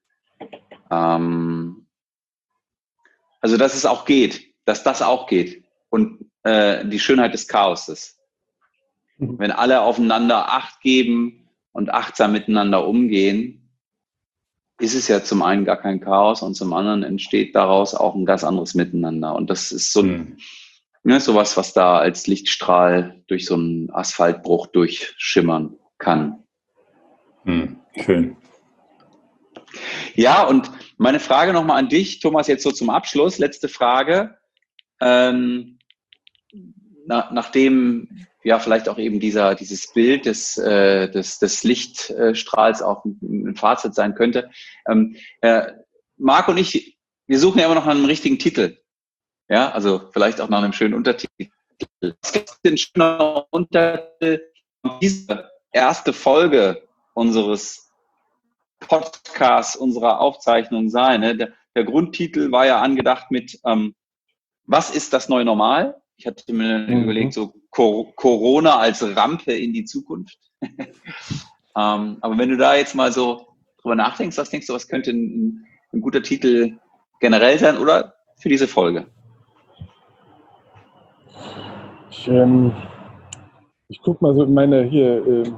Ähm, also, dass es auch geht, dass das auch geht und äh, die Schönheit des Chaoses. Wenn alle aufeinander Acht geben und achtsam miteinander umgehen, ist es ja zum einen gar kein Chaos und zum anderen entsteht daraus auch ein ganz anderes Miteinander. Und das ist so, Hm. ne, sowas, was da als Lichtstrahl durch so einen Asphaltbruch durchschimmern kann. Hm. Schön. Ja, und meine Frage nochmal an dich, Thomas, jetzt so zum Abschluss, letzte Frage. Ähm, na, nachdem ja vielleicht auch eben dieser, dieses Bild des, äh, des, des Lichtstrahls auch ein, ein Fazit sein könnte. Ähm, äh, Marc und ich, wir suchen ja immer noch nach einem richtigen Titel. Ja, also vielleicht auch nach einem schönen Untertitel. Was gibt es denn schöner Untertitel diese erste Folge unseres Podcasts, unserer Aufzeichnung sein? Ne? Der, der Grundtitel war ja angedacht mit ähm, was ist das neue Normal? Ich hatte mir mhm. überlegt, so Cor- Corona als Rampe in die Zukunft. ähm, aber wenn du da jetzt mal so drüber nachdenkst, was denkst du, was könnte ein, ein guter Titel generell sein oder für diese Folge? Ich, ähm, ich guck mal so in meine hier. Ähm,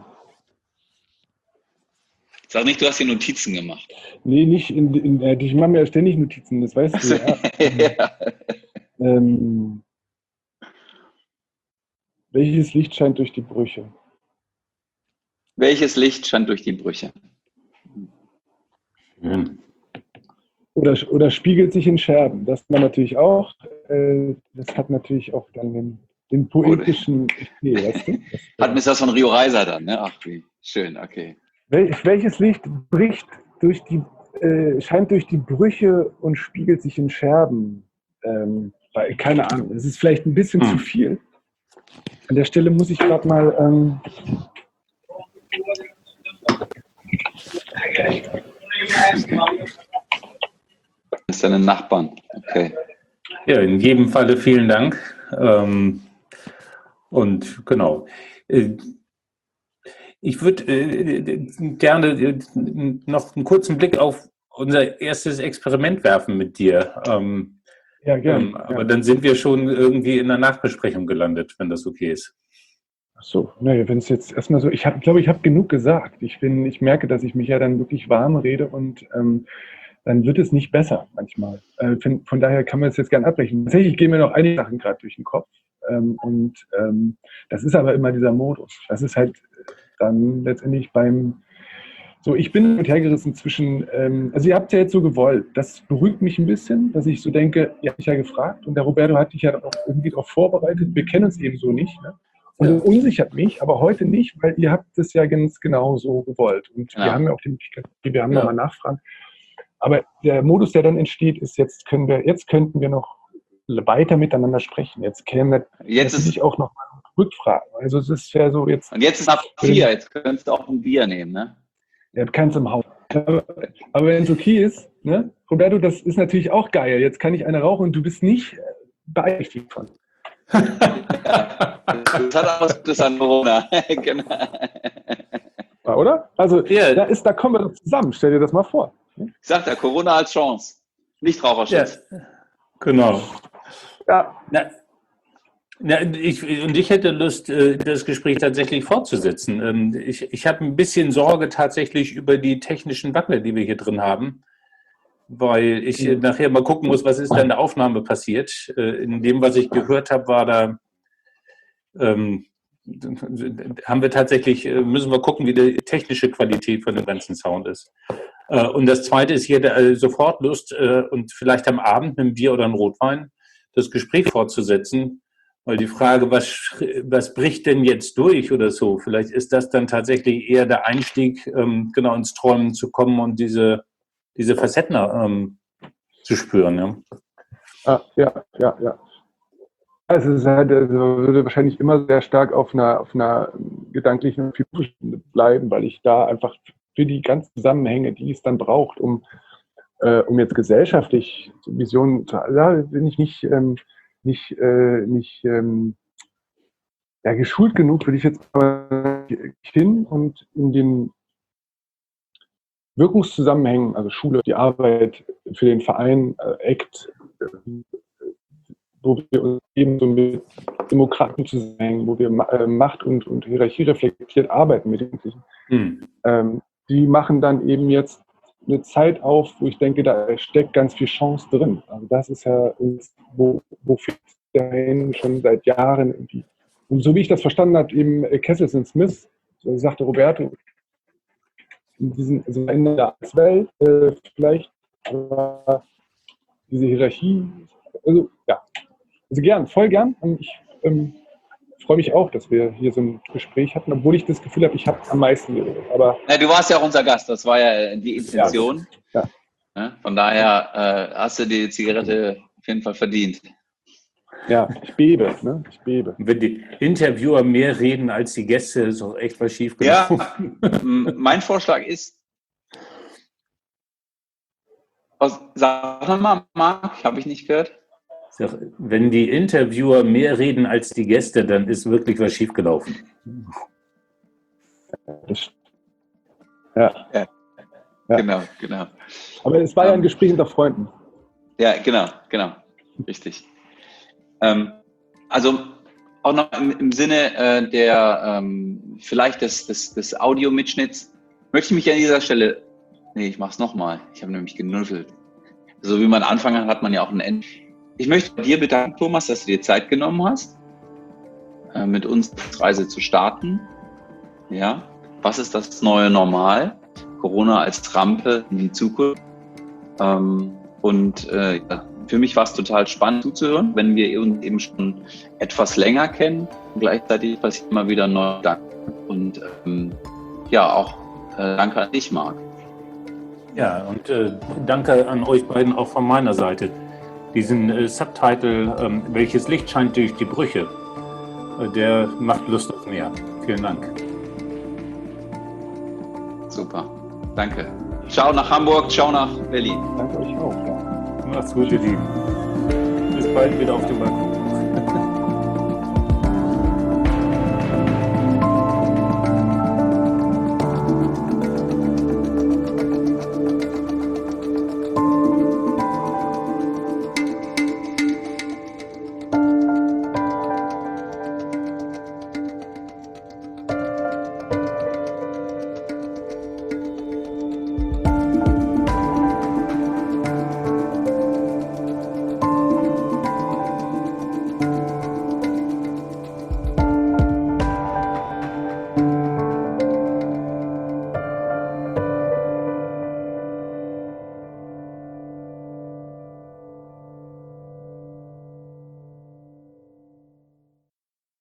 Sag nicht, du hast hier Notizen gemacht. Nee, nicht in, in, in ich mache mir ja ständig Notizen, das weißt du ja. ja. Ähm, welches Licht scheint durch die Brüche? Welches Licht scheint durch die Brüche? Schön. Oder, oder spiegelt sich in Scherben. Das man natürlich auch. Äh, das hat natürlich auch dann den, den poetischen. Nee, weißt du? Das, hat mir das von Rio Reiser dann, ne? Ach, wie schön, okay. Wel, welches Licht bricht durch die, äh, scheint durch die Brüche und spiegelt sich in Scherben? Ähm, weil, keine Ahnung, es ist vielleicht ein bisschen hm. zu viel. An der Stelle muss ich gerade mal. Ähm, das ist deine Nachbarn, okay. Ja, in jedem Falle vielen Dank. Ähm, und genau. Äh, ich würde äh, gerne äh, noch einen kurzen Blick auf unser erstes Experiment werfen mit dir. Ähm, ja, gerne. Ähm, aber ja. Dann sind wir schon irgendwie in der Nachbesprechung gelandet, wenn das okay ist. Ach so, naja, wenn es jetzt erstmal so, ich habe, glaube ich, habe genug gesagt. Ich bin, ich merke, dass ich mich ja dann wirklich warm rede und ähm, dann wird es nicht besser manchmal. Äh, von, von daher kann man es jetzt gerne abbrechen. Tatsächlich gehen mir noch einige Sachen gerade durch den Kopf ähm, und ähm, das ist aber immer dieser Modus. Das ist halt dann letztendlich beim So, ich bin mit hergerissen zwischen, ähm, also ihr habt ja jetzt so gewollt, das beruhigt mich ein bisschen, dass ich so denke, ihr habt mich ja gefragt und der Roberto hat dich ja auch irgendwie darauf vorbereitet, wir kennen uns eben so nicht, ne? Und das unsichert mich, aber heute nicht, weil ihr habt es ja ganz genau so gewollt und ja. wir haben ja auch die Möglichkeit, wir haben ja. nochmal nachfragen, aber der Modus, der dann entsteht, ist, jetzt können wir, jetzt könnten wir noch weiter miteinander sprechen, jetzt käme jetzt natürlich auch noch mal Rückfragen, also es ist ja so jetzt... Und jetzt ist ab vier, jetzt könntest du auch ein Bier nehmen, ne? Er hat keins im Haus. Aber, aber wenn es okay ist, ne? Roberto, das ist natürlich auch geil. Jetzt kann ich eine rauchen und du bist nicht beeinträchtigt davon. Ja, das hat auch das an Corona. Genau. Oder? Also, yeah. da, ist, da kommen wir doch zusammen. Stell dir das mal vor. Ich sag ja, Corona als Chance. Nichtraucherschutz. Ja. Genau. Ja. Na. Ja, ich, und ich hätte Lust, das Gespräch tatsächlich fortzusetzen. Ich, ich habe ein bisschen Sorge tatsächlich über die technischen Wackler, die wir hier drin haben, weil ich nachher mal gucken muss, was ist da in der Aufnahme passiert. In dem, was ich gehört habe, war da, ähm, haben wir tatsächlich, müssen wir gucken, wie die technische Qualität von dem ganzen Sound ist. Und das Zweite ist, ich hätte sofort Lust, und vielleicht am Abend mit einem Bier oder einem Rotwein das Gespräch fortzusetzen. Weil die Frage, was, was bricht denn jetzt durch oder so, vielleicht ist das dann tatsächlich eher der Einstieg, ähm, genau ins Träumen zu kommen und diese, diese Facetten ähm, zu spüren. Ja, ah, ja, ja. ja. Es ist halt, also würde wahrscheinlich immer sehr stark auf einer, auf einer gedanklichen philosophischen bleiben, weil ich da einfach für die ganzen Zusammenhänge, die es dann braucht, um, äh, um jetzt gesellschaftlich Visionen zu haben, da bin ich nicht... Ähm, nicht, äh, nicht ähm, ja, geschult genug, würde ich jetzt aber hin und in den Wirkungszusammenhängen, also Schule, die Arbeit für den Verein, äh, ACT, äh, wo wir uns eben so mit Demokraten zusammenhängen, wo wir äh, Macht und, und Hierarchie reflektiert arbeiten mit den Jugendlichen. Mhm. Ähm, die machen dann eben jetzt eine Zeit auf, wo ich denke, da steckt ganz viel Chance drin. Also das ist ja, wo, wo dahin schon seit Jahren irgendwie. Und so wie ich das verstanden habe, eben Kesselson Smith, so sagte Roberto, in diesen, also in der Welt äh, vielleicht, aber diese Hierarchie, also ja, also gern, voll gern. Und ich ähm, freue mich auch, dass wir hier so ein Gespräch hatten, obwohl ich das Gefühl habe, ich habe am meisten geredet. Aber ja, du warst ja auch unser Gast, das war ja die Intention. Ja. Ja, von daher äh, hast du die Zigarette auf jeden Fall verdient. Ja, ich bebe, ne? Ich bebe. Wenn die Interviewer mehr reden als die Gäste, ist auch echt was schief gelaufen. Ja, mein Vorschlag ist, was, sag mal, Marc, habe ich nicht gehört. Wenn die Interviewer mehr reden als die Gäste, dann ist wirklich was schief gelaufen. Das, ja. Ja. Ja. Genau, genau. Aber es war ja ein Gespräch unter Freunden. Ja, genau, genau. Richtig. Ähm, also auch noch im, im Sinne äh, der ähm, vielleicht des, des, des Audio-Mitschnitts möchte ich mich an dieser Stelle, nee, ich mache es nochmal, ich habe nämlich genuschelt. So wie man anfangen hat, hat man ja auch ein Ende. Ich möchte bei dir bedanken, Thomas, dass du dir Zeit genommen hast, äh, mit uns die Reise zu starten. Ja, was ist das neue Normal? Corona als Rampe in die Zukunft. Ähm, und äh, ja, für mich war es total spannend zuzuhören, wenn wir uns eben schon etwas länger kennen. Und gleichzeitig passiert immer wieder neue Gedanken. Und ähm, ja, auch äh, danke an dich, Marc. Ja, und äh, danke an euch beiden auch von meiner Seite. Diesen äh, Subtitle, ähm, welches Licht scheint durch die Brüche, äh, der macht Lust auf mehr. Vielen Dank. Super, danke. Ciao nach Hamburg, ciao nach Berlin. Danke euch auch. Ja. Macht's gut, ihr Lieben. Bis bald wieder auf dem Balkon.